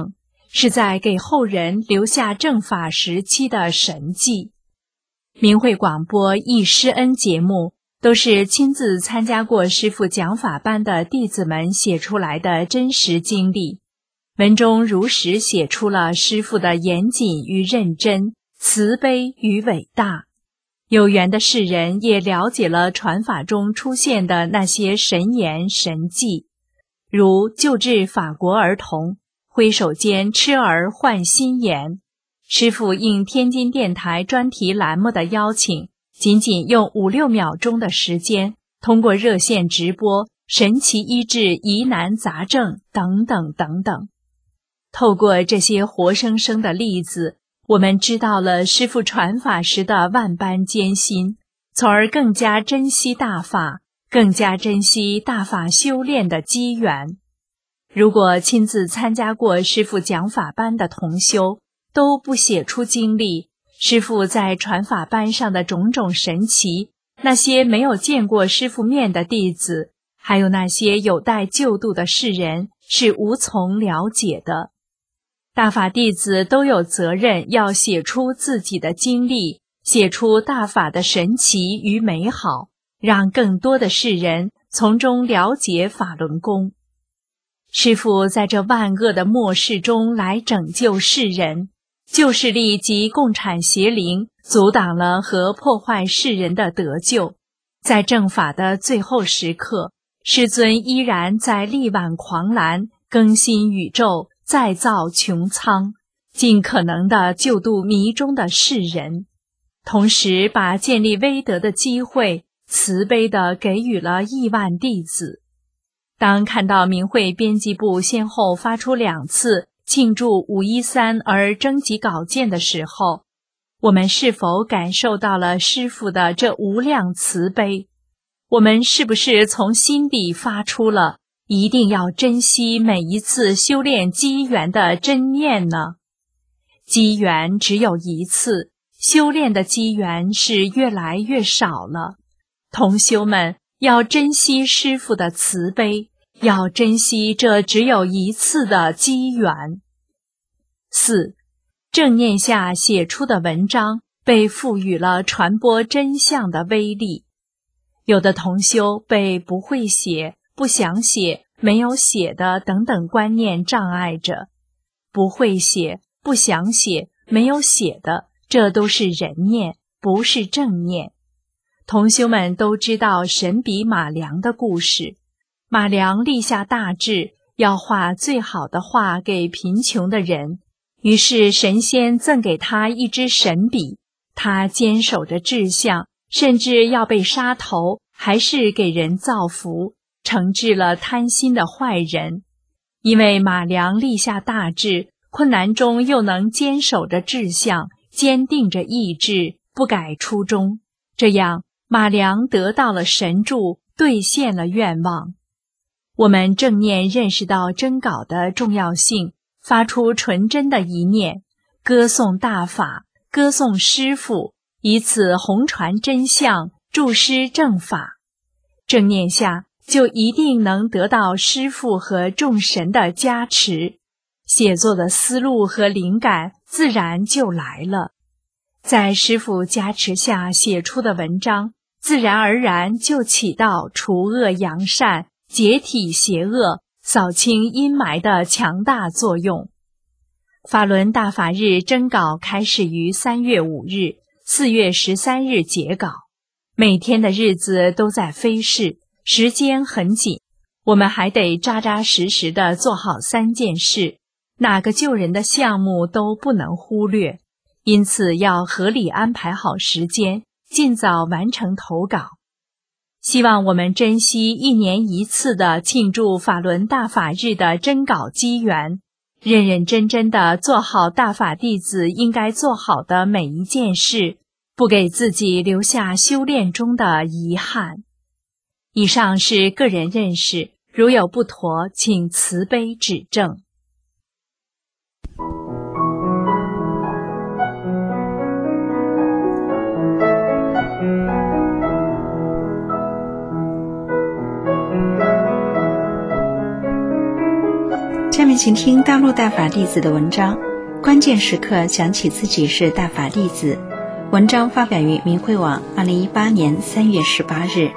是在给后人留下正法时期的神迹。明慧广播忆师恩节目都是亲自参加过师父讲法班的弟子们写出来的真实经历，文中如实写出了师父的严谨与认真、慈悲与伟大。有缘的世人也了解了传法中出现的那些神言神迹，如救治法国儿童，挥手间痴儿换心颜。师父应天津电台专题栏目的邀请，仅仅用五六秒钟的时间，通过热线直播神奇医治疑难杂症等等等等。透过这些活生生的例子，我们知道了师父传法时的万般艰辛，从而更加珍惜大法，更加珍惜大法修炼的机缘。如果亲自参加过师父讲法班的同修都不写出经历，师父在传法班上的种种神奇，那些没有见过师父面的弟子，还有那些有待救度的世人，是无从了解的。大法弟子都有责任要写出自己的经历，写出大法的神奇与美好，让更多的世人从中了解法轮功。师父在这万恶的末世中来拯救世人，旧势力及共产邪灵阻挡了和破坏世人的得救。在正法的最后时刻，师尊依然在力挽狂澜，更新宇宙，再造穹苍，尽可能地救度迷中的世人，同时把建立威德的机会慈悲地给予了亿万弟子。当看到明慧编辑部先后发出两次庆祝五一三而征集稿件的时候，我们是否感受到了师父的这无量慈悲？我们是不是从心底发出了一定要珍惜每一次修炼机缘的真念呢？机缘只有一次，修炼的机缘是越来越少了。同修们要珍惜师父的慈悲，要珍惜这只有一次的机缘。四，正念下写出的文章被赋予了传播真相的威力。有的同修被不会写、不想写、没有写的等等观念障碍着。不会写、不想写、没有写的，这都是人念，不是正念。同修们都知道神笔马良的故事。马良立下大志，要画最好的画给贫穷的人，于是神仙赠给他一支神笔，他坚守着志向，甚至要被杀头，还是给人造福，惩治了贪心的坏人。因为马良立下大志，困难中又能坚守着志向，坚定着意志，不改初衷，这样马良得到了神助，兑现了愿望。我们正念认识到真稿的重要性，发出纯真的一念，歌颂大法，歌颂师父，以此弘传真相，助师正法。正念下就一定能得到师父和众神的加持，写作的思路和灵感自然就来了。在师父加持下写出的文章，自然而然就起到除恶扬善、解体邪恶、扫清阴霾的强大作用。法轮大法日征稿开始于三月五日，四月十三日结稿。每天的日子都在飞逝，时间很紧，我们还得扎扎实实地做好三件事，哪个救人的项目都不能忽略，因此要合理安排好时间，尽早完成投稿。希望我们珍惜一年一次的庆祝法轮大法日的征稿机缘，认认真真地做好大法弟子应该做好的每一件事，不给自己留下修炼中的遗憾。以上是个人认识，如有不妥，请慈悲指正。 这下面请听大陆大法弟子的文章，关键时刻想起自己是大法弟子。文章发表于明慧网二零一八年三月十八日。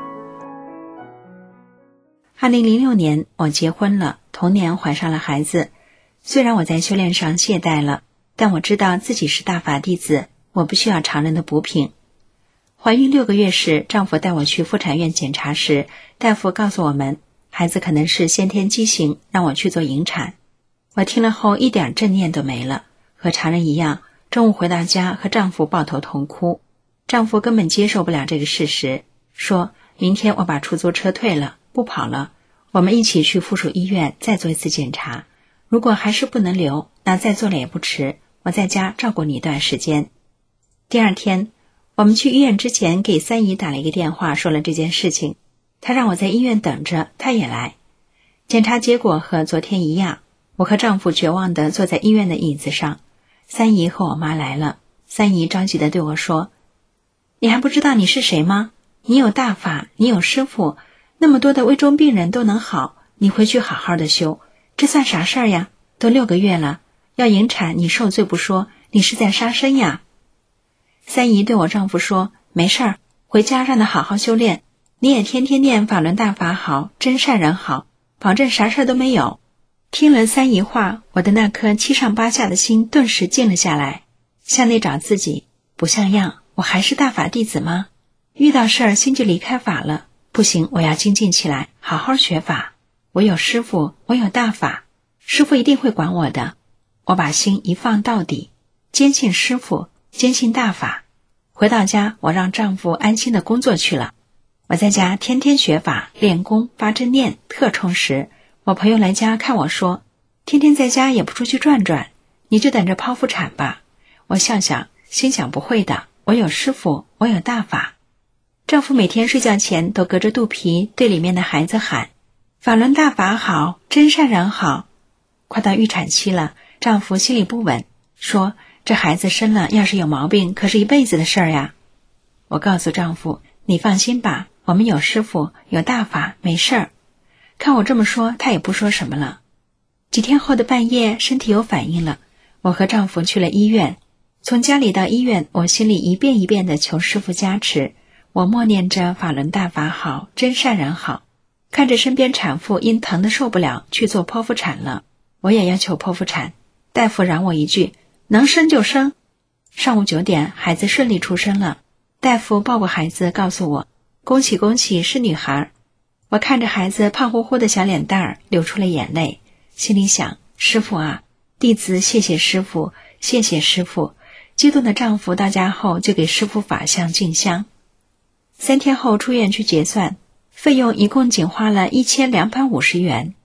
二零零六年我结婚了，同年怀上了孩子。虽然我在修炼上懈怠了，但我知道自己是大法弟子，我不需要常人的补品。怀孕六个月时，丈夫带我去妇产院检查时，大夫告诉我们，孩子可能是先天畸形，让我去做引产。我听了后一点正念都没了，和常人一样，中午回到家和丈夫抱头痛哭。丈夫根本接受不了这个事实，说明天我把出租车退了，不跑了，我们一起去附属医院再做一次检查，如果还是不能留，那再做了也不迟，我在家照顾你一段时间。第二天，我们去医院之前给三姨打了一个电话，说了这件事情，她让我在医院等着，她也来。检查结果和昨天一样，我和丈夫绝望地坐在医院的椅子上，三姨和我妈来了。三姨着急地对我说，你还不知道你是谁吗？你有大法，你有师父，那么多的危重病人都能好，你回去好好的修，这算啥事儿呀？都六个月了，要引产你受罪不说，你是在杀生呀。三姨对我丈夫说，没事儿，回家让他好好修炼，你也天天念法轮大法好，真善人好，保证啥事儿都没有。听了三姨话，我的那颗七上八下的心顿时静了下来，向内找自己，不像样，我还是大法弟子吗？遇到事儿心就离开法了，不行，我要精进起来，好好学法。我有师父，我有大法，师父一定会管我的。我把心一放到底，坚信师父，坚信大法。回到家，我让丈夫安心的工作去了。我在家天天学法，练功，发正念，特充实。我朋友来家看我说，天天在家也不出去转转，你就等着剖腹产吧。我笑笑，心想不会的，我有师父，我有大法。丈夫每天睡觉前都隔着肚皮对里面的孩子喊，法轮大法好，真善人好。快到预产期了，丈夫心里不稳，说这孩子生了要是有毛病，可是一辈子的事儿呀。我告诉丈夫，你放心吧，我们有师父，有大法，没事儿。看我这么说，他也不说什么了。几天后的半夜，身体有反应了，我和丈夫去了医院。从家里到医院，我心里一遍一遍地求师父加持，我默念着法轮大法好，真善人好。看着身边产妇因疼得受不了去做剖腹产了，我也要求剖腹产。大夫嚷我一句，能生就生。上午九点，孩子顺利出生了。大夫抱过孩子告诉我，恭喜恭喜，是女孩。我看着孩子胖乎乎的小脸蛋儿，流出了眼泪，心里想，师父啊，弟子谢谢师父，谢谢师父。激动的丈夫到家后就给师父法像敬香。三天后出院去结算，费用一共仅花了一千两百五十元。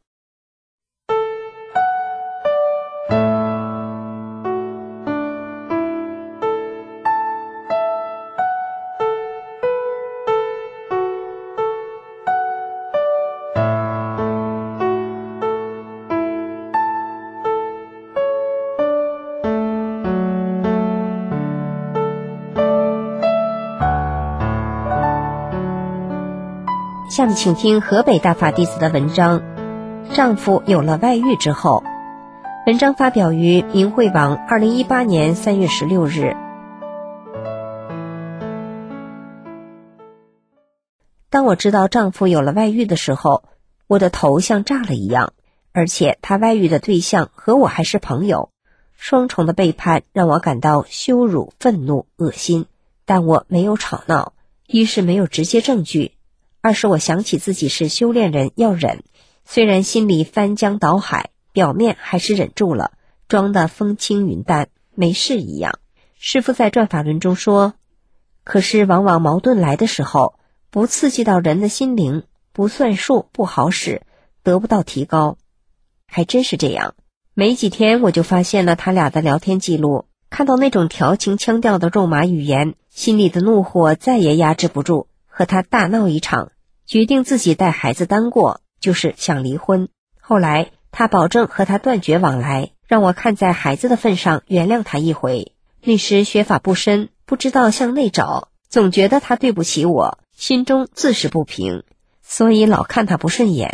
下面请听河北大法弟子的文章，丈夫有了外遇之后。文章发表于明慧网二零一八年三月十六日。当我知道丈夫有了外遇的时候，我的头像炸了一样，而且他外遇的对象和我还是朋友，双重的背叛让我感到羞辱、愤怒、恶心。但我没有吵闹，一是没有直接证据，二是我想起自己是修炼人，要忍，虽然心里翻江倒海，表面还是忍住了，装得风轻云淡，没事一样。师父在转法轮中说，可是往往矛盾来的时候，不刺激到人的心灵，不算数，不好使，得不到提高。还真是这样，没几天我就发现了他俩的聊天记录，看到那种调情腔调的肉麻语言，心里的怒火再也压制不住，和他大闹一场，决定自己带孩子单过，就是想离婚。后来他保证和他断绝往来，让我看在孩子的份上原谅他一回。那时学法不深，不知道向内找，总觉得他对不起我，心中自是不平，所以老看他不顺眼。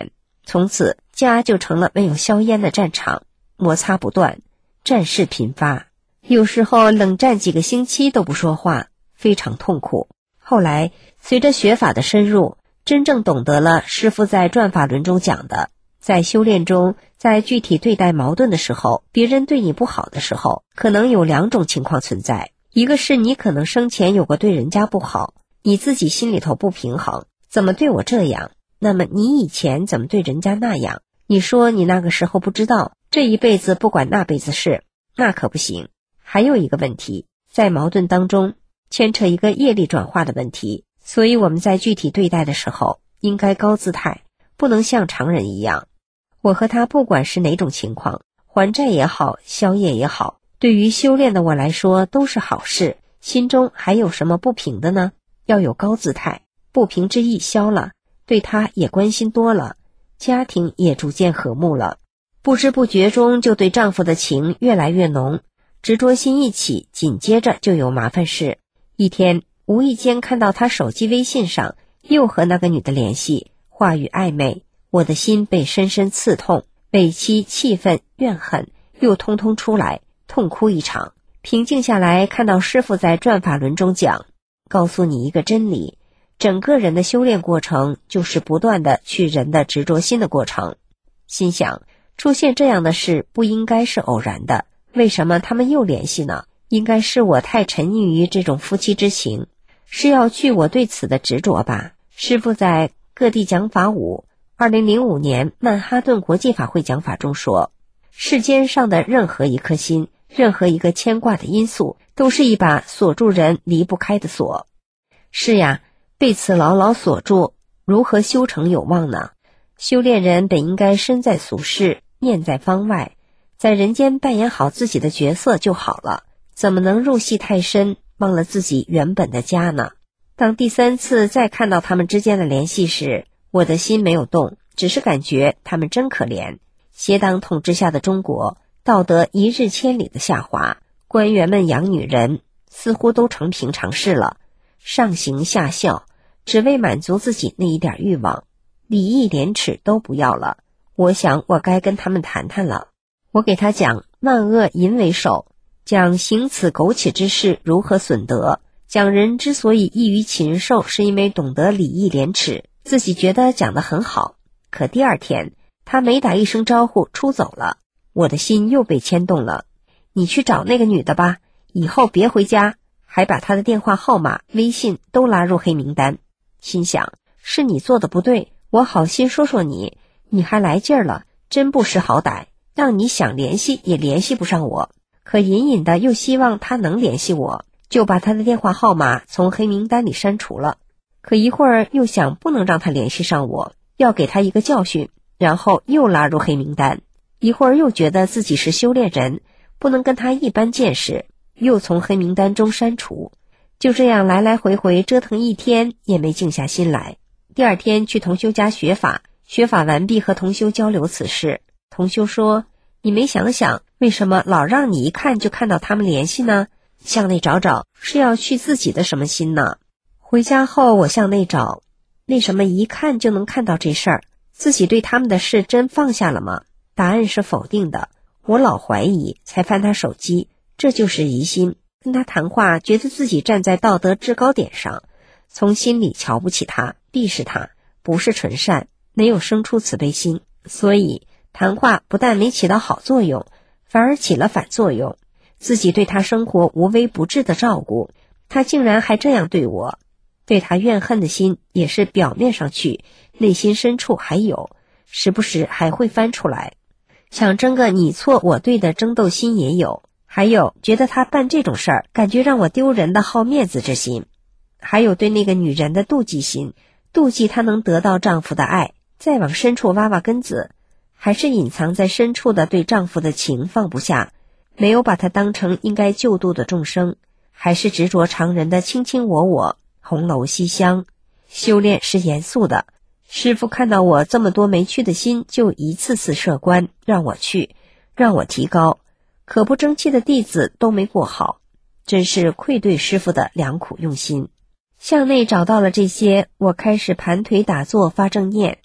从此家就成了没有硝烟的战场，摩擦不断，战事频发，有时候冷战几个星期都不说话，非常痛苦。后来随着学法的深入，真正懂得了师父在转法轮中讲的，在修炼中，在具体对待矛盾的时候，别人对你不好的时候，可能有两种情况存在。一个是你可能生前有过对人家不好，你自己心里头不平衡，怎么对我这样，那么你以前怎么对人家那样，你说你那个时候不知道，这一辈子不管那辈子事，那可不行。还有一个问题，在矛盾当中牵扯一个业力转化的问题，所以我们在具体对待的时候应该高姿态，不能像常人一样。我和他不管是哪种情况，还债也好，消业也好，对于修炼的我来说都是好事，心中还有什么不平的呢？要有高姿态，不平之意消了，对他也关心多了，家庭也逐渐和睦了，不知不觉中就对丈夫的情越来越浓，执着心一起，紧接着就有麻烦事。一天无意间看到他手机微信上又和那个女的联系，话语暧昧，我的心被深深刺痛，委屈、气愤、怨恨又通通出来，痛哭一场。平静下来，看到师父在转法轮中讲，告诉你一个真理，整个人的修炼过程就是不断的去人的执着心的过程。心想，出现这样的事不应该是偶然的，为什么他们又联系呢？应该是我太沉溺于这种夫妻之情，是要去我对此的执着吧。师父在各地讲法五二零零五年曼哈顿国际法会讲法中说，世间上的任何一颗心，任何一个牵挂的因素，都是一把锁住人离不开的锁。是呀，被此牢牢锁住，如何修成有望呢？修炼人本应该身在俗世，念在方外，在人间扮演好自己的角色就好了，怎么能入戏太深，忘了自己原本的家呢？当第三次再看到他们之间的联系时，我的心没有动，只是感觉他们真可怜。邪党统治下的中国，道德一日千里的下滑，官员们养女人似乎都成平常事了，上行下效，只为满足自己那一点欲望，礼义廉耻都不要了。我想我该跟他们谈谈了。我给他讲万恶淫为首，讲行此苟且之事如何损德，讲人之所以异于禽兽，是因为懂得礼义廉耻，自己觉得讲得很好。可第二天他没打一声招呼出走了，我的心又被牵动了。你去找那个女的吧，以后别回家，还把她的电话号码、微信都拉入黑名单。心想，是你做的不对，我好心说说你，你还来劲儿了，真不识好歹，让你想联系也联系不上我。可隐隐的又希望他能联系我，就把他的电话号码从黑名单里删除了。可一会儿又想不能让他联系上我，要给他一个教训，然后又拉入黑名单。一会儿又觉得自己是修炼人，不能跟他一般见识，又从黑名单中删除。就这样来来回回折腾一天，也没静下心来。第二天去同修家学法，学法完毕和同修交流此事。同修说，你没想想，为什么老让你一看就看到他们联系呢？向内找找，是要去自己的什么心呢？回家后我向内找，为什么一看就能看到这事儿？自己对他们的事真放下了吗？答案是否定的。我老怀疑，才翻他手机，这就是疑心。跟他谈话，觉得自己站在道德制高点上，从心里瞧不起他，鄙视他，不是纯善，没有生出慈悲心。所以谈话不但没起到好作用，反而起了反作用。自己对他生活无微不至的照顾，他竟然还这样对我。对他怨恨的心也是表面上去，内心深处还有，时不时还会翻出来。想争个你错我对的争斗心也有，还有觉得他办这种事儿感觉让我丢人的好面子之心，还有对那个女人的妒忌心，妒忌她能得到丈夫的爱，再往深处挖挖根子，还是隐藏在深处的对丈夫的情放不下，没有把他当成应该救度的众生，还是执着常人的卿卿我我，红楼西厢。修炼是严肃的，师父看到我这么多没去的心，就一次次设关，让我去，让我提高，可不争气的弟子都没过好，真是愧对师父的良苦用心。向内找到了这些，我开始盘腿打坐发正念，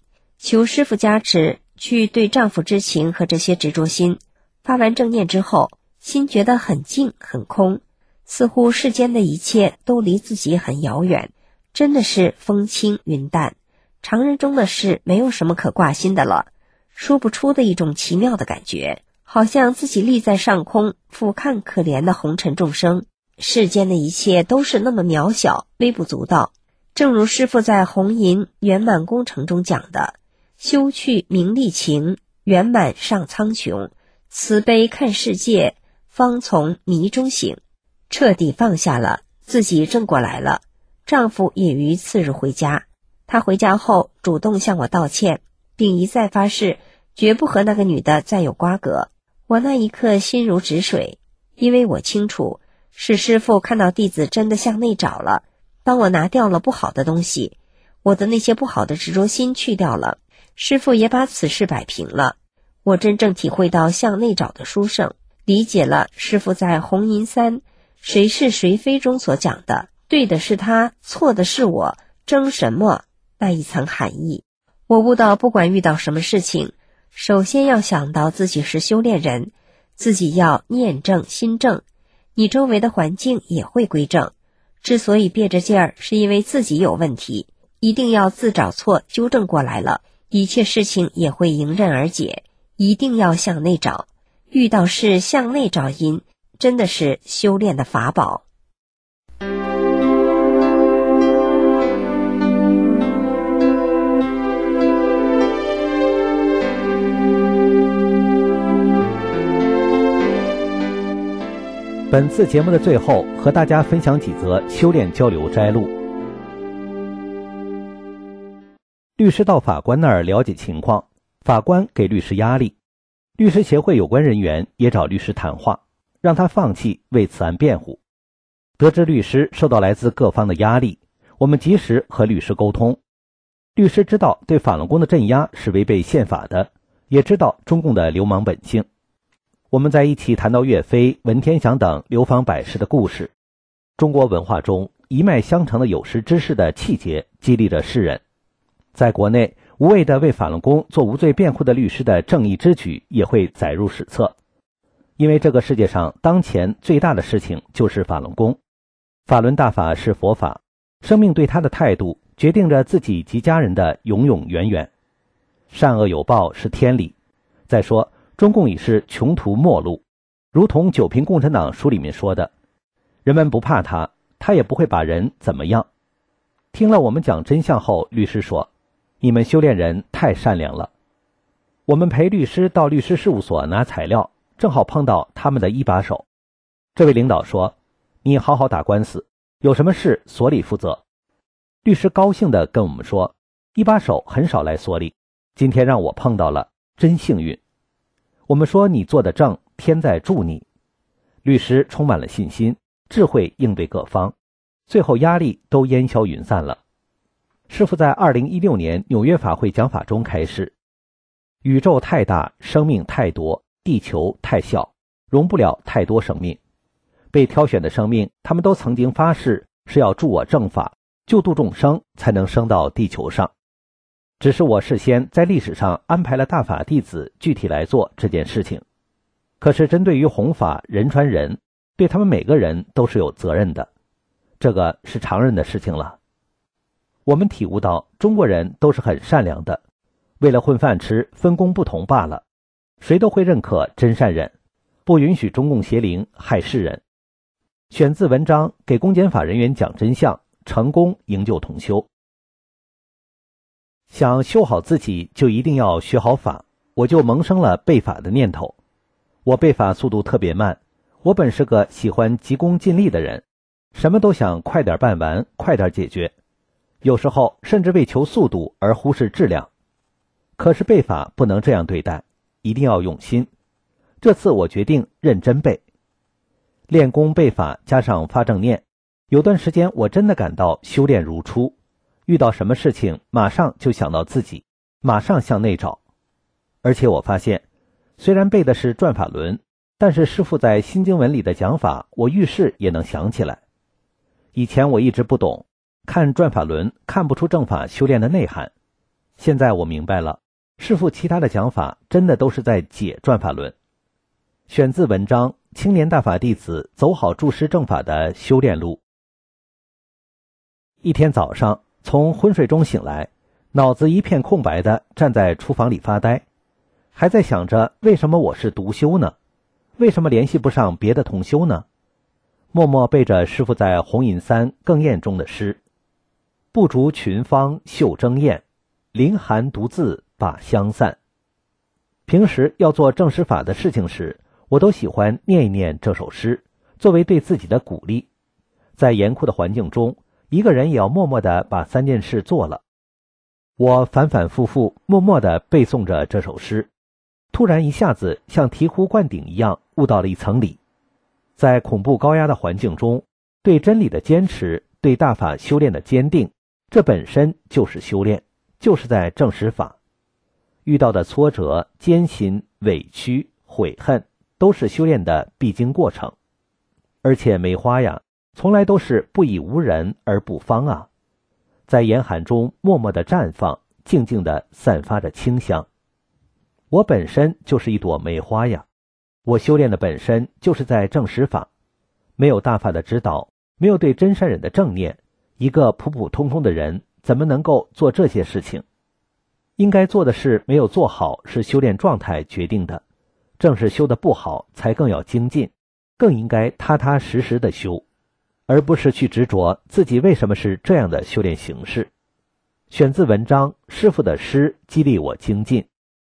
求师父加持，去对丈夫之情和这些执着心。发完正念之后，心觉得很静很空，似乎世间的一切都离自己很遥远，真的是风轻云淡，常人中的事没有什么可挂心的了，说不出的一种奇妙的感觉，好像自己立在上空，俯瞰可怜的红尘众生，世间的一切都是那么渺小，微不足道。正如师父在红银圆满工程中讲的，修去名利情，圆满上苍穹，慈悲看世界，方从迷中醒。彻底放下了，自己正过来了。丈夫也于次日回家，他回家后主动向我道歉，并一再发誓绝不和那个女的再有瓜葛。我那一刻心如止水，因为我清楚是师父看到弟子真的向内找了，帮我拿掉了不好的东西，我的那些不好的执着心去掉了，师父也把此事摆平了。我真正体会到向内找的殊胜，理解了师父在红银三谁是谁非中所讲的对的是他，错的是我，争什么那一层含义。我悟到不管遇到什么事情，首先要想到自己是修炼人，自己要念正心正，你周围的环境也会归正。之所以憋着劲儿，是因为自己有问题，一定要自找错纠正过来了，一切事情也会迎刃而解。一定要向内找，遇到事向内找因，真的是修炼的法宝。 本次节目的最后，和大家分享几则修炼交流摘录。律师到法官那儿了解情况，法官给律师压力，律师协会有关人员也找律师谈话，让他放弃为此案辩护。得知律师受到来自各方的压力，我们及时和律师沟通。律师知道对法轮功的镇压是违背宪法的，也知道中共的流氓本性。我们在一起谈到岳飞、文天祥等流芳百世的故事，中国文化中一脉相承的有识之士的气节激励着世人。在国内无谓的为法轮功做无罪辩护的律师的正义之举也会载入史册，因为这个世界上当前最大的事情就是法轮功。法轮大法是佛法，生命对他的态度决定着自己及家人的永永远远。善恶有报是天理。再说中共已是穷途末路，如同九评共产党书里面说的，人们不怕他，他也不会把人怎么样。听了我们讲真相后，律师说，你们修炼人太善良了。我们陪律师到律师事务所拿材料，正好碰到他们的一把手。这位领导说，你好好打官司，有什么事所里负责。律师高兴地跟我们说，一把手很少来所里，今天让我碰到了，真幸运。我们说你做得正，天在助你。律师充满了信心，智慧应对各方，最后压力都烟消云散了。师父在二零一六年纽约法会讲法中开示，宇宙太大，生命太多，地球太小，容不了太多生命。被挑选的生命，他们都曾经发誓是要助我正法，救度众生，才能升到地球上。只是我事先在历史上安排了大法弟子具体来做这件事情。可是针对于弘法人传人，对他们每个人都是有责任的，这个是常人的事情了。我们体悟到中国人都是很善良的，为了混饭吃，分工不同罢了，谁都会认可真善忍，不允许中共邪灵害世人。选自文章《给公检法人员讲真相，成功营救同修》。想修好自己，就一定要学好法，我就萌生了背法的念头。我背法速度特别慢，我本是个喜欢急功近利的人，什么都想快点办完，快点解决，有时候甚至为求速度而忽视质量。可是背法不能这样对待，一定要用心。这次我决定认真背。练功背法加上发正念，有段时间我真的感到修炼如初，遇到什么事情马上就想到自己，马上向内找。而且我发现，虽然背的是转法轮，但是师父在心经文里的讲法，我遇事也能想起来。以前我一直不懂，看转法轮看不出正法修炼的内涵， 现在我明白了，师父其他的讲法真的都是在解转法轮。选自文章《青年大法弟子走好注释正法的修炼路》。一天早上，从昏睡中醒来，脑子一片空白的站在厨房里发呆，还在想着为什么我是独修呢？为什么联系不上别的同修呢？默默背着师父在红银三更宴中的诗：不逐群芳绣争艳，凌寒独自把香散。平时要做正师法的事情时，我都喜欢念一念这首诗，作为对自己的鼓励。在严酷的环境中，一个人也要默默地把三件事做了。我反反复复默默地背诵着这首诗，突然一下子像醍醐灌顶一样悟到了一层理。在恐怖高压的环境中，对真理的坚持，对大法修炼的坚定，这本身就是修炼，就是在证实法。遇到的挫折、艰辛、委屈、悔恨，都是修炼的必经过程。而且梅花呀，从来都是不以无人而不芳啊，在严寒中默默地绽放，静静地散发着清香。我本身就是一朵梅花呀，我修炼的本身就是在证实法。没有大法的指导，没有对真善忍的正念，一个普普通通的人怎么能够做这些事情？应该做的事没有做好，是修炼状态决定的。正是修得不好，才更要精进，更应该踏踏实实的修，而不是去执着自己为什么是这样的修炼形式。选自文章，师父的诗激励我精进。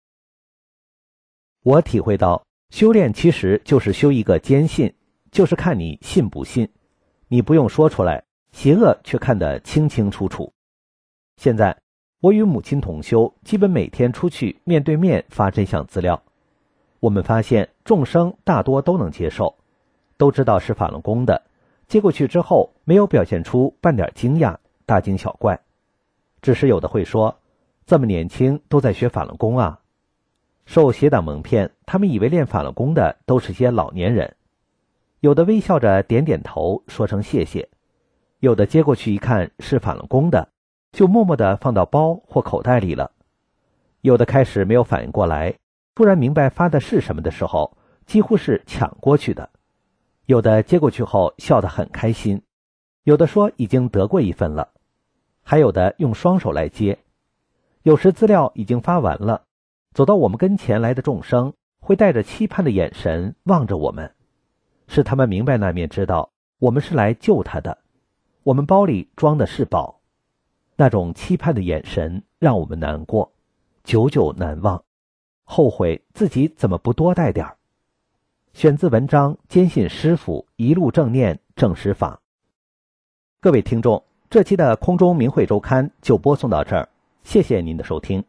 我体会到，修炼其实就是修一个坚信，就是看你信不信。你不用说出来，邪恶却看得清清楚楚。现在我与母亲同修，基本每天出去面对面发真相资料。我们发现众生大多都能接受，都知道是法轮功的，接过去之后没有表现出半点惊讶、大惊小怪，只是有的会说，这么年轻都在学法轮功啊。受邪党蒙骗，他们以为练法轮功的都是些老年人，有的微笑着点点头说声谢谢，有的接过去一看是法轮功的，就默默地放到包或口袋里了，有的开始没有反应过来，突然明白发的是什么的时候，几乎是抢过去的，有的接过去后笑得很开心，有的说已经得过一份了，还有的用双手来接。有时资料已经发完了，走到我们跟前来的众生会带着期盼的眼神望着我们，是他们明白那面知道我们是来救他的，我们包里装的是宝。那种期盼的眼神让我们难过，久久难忘，后悔自己怎么不多带点儿。选自文章，坚信师父一路正念正实法。各位听众，这期的空中明慧周刊就播送到这儿，谢谢您的收听。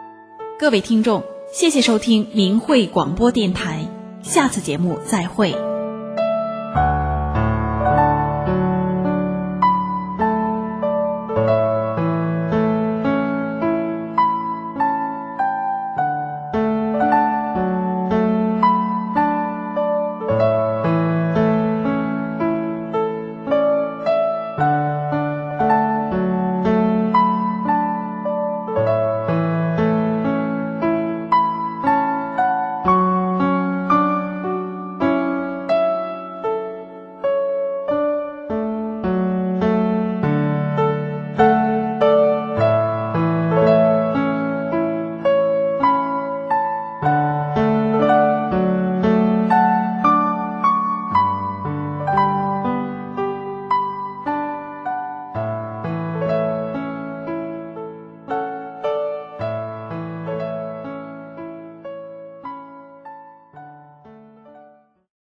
各位听众，谢谢收听明慧广播电台，下次节目再会。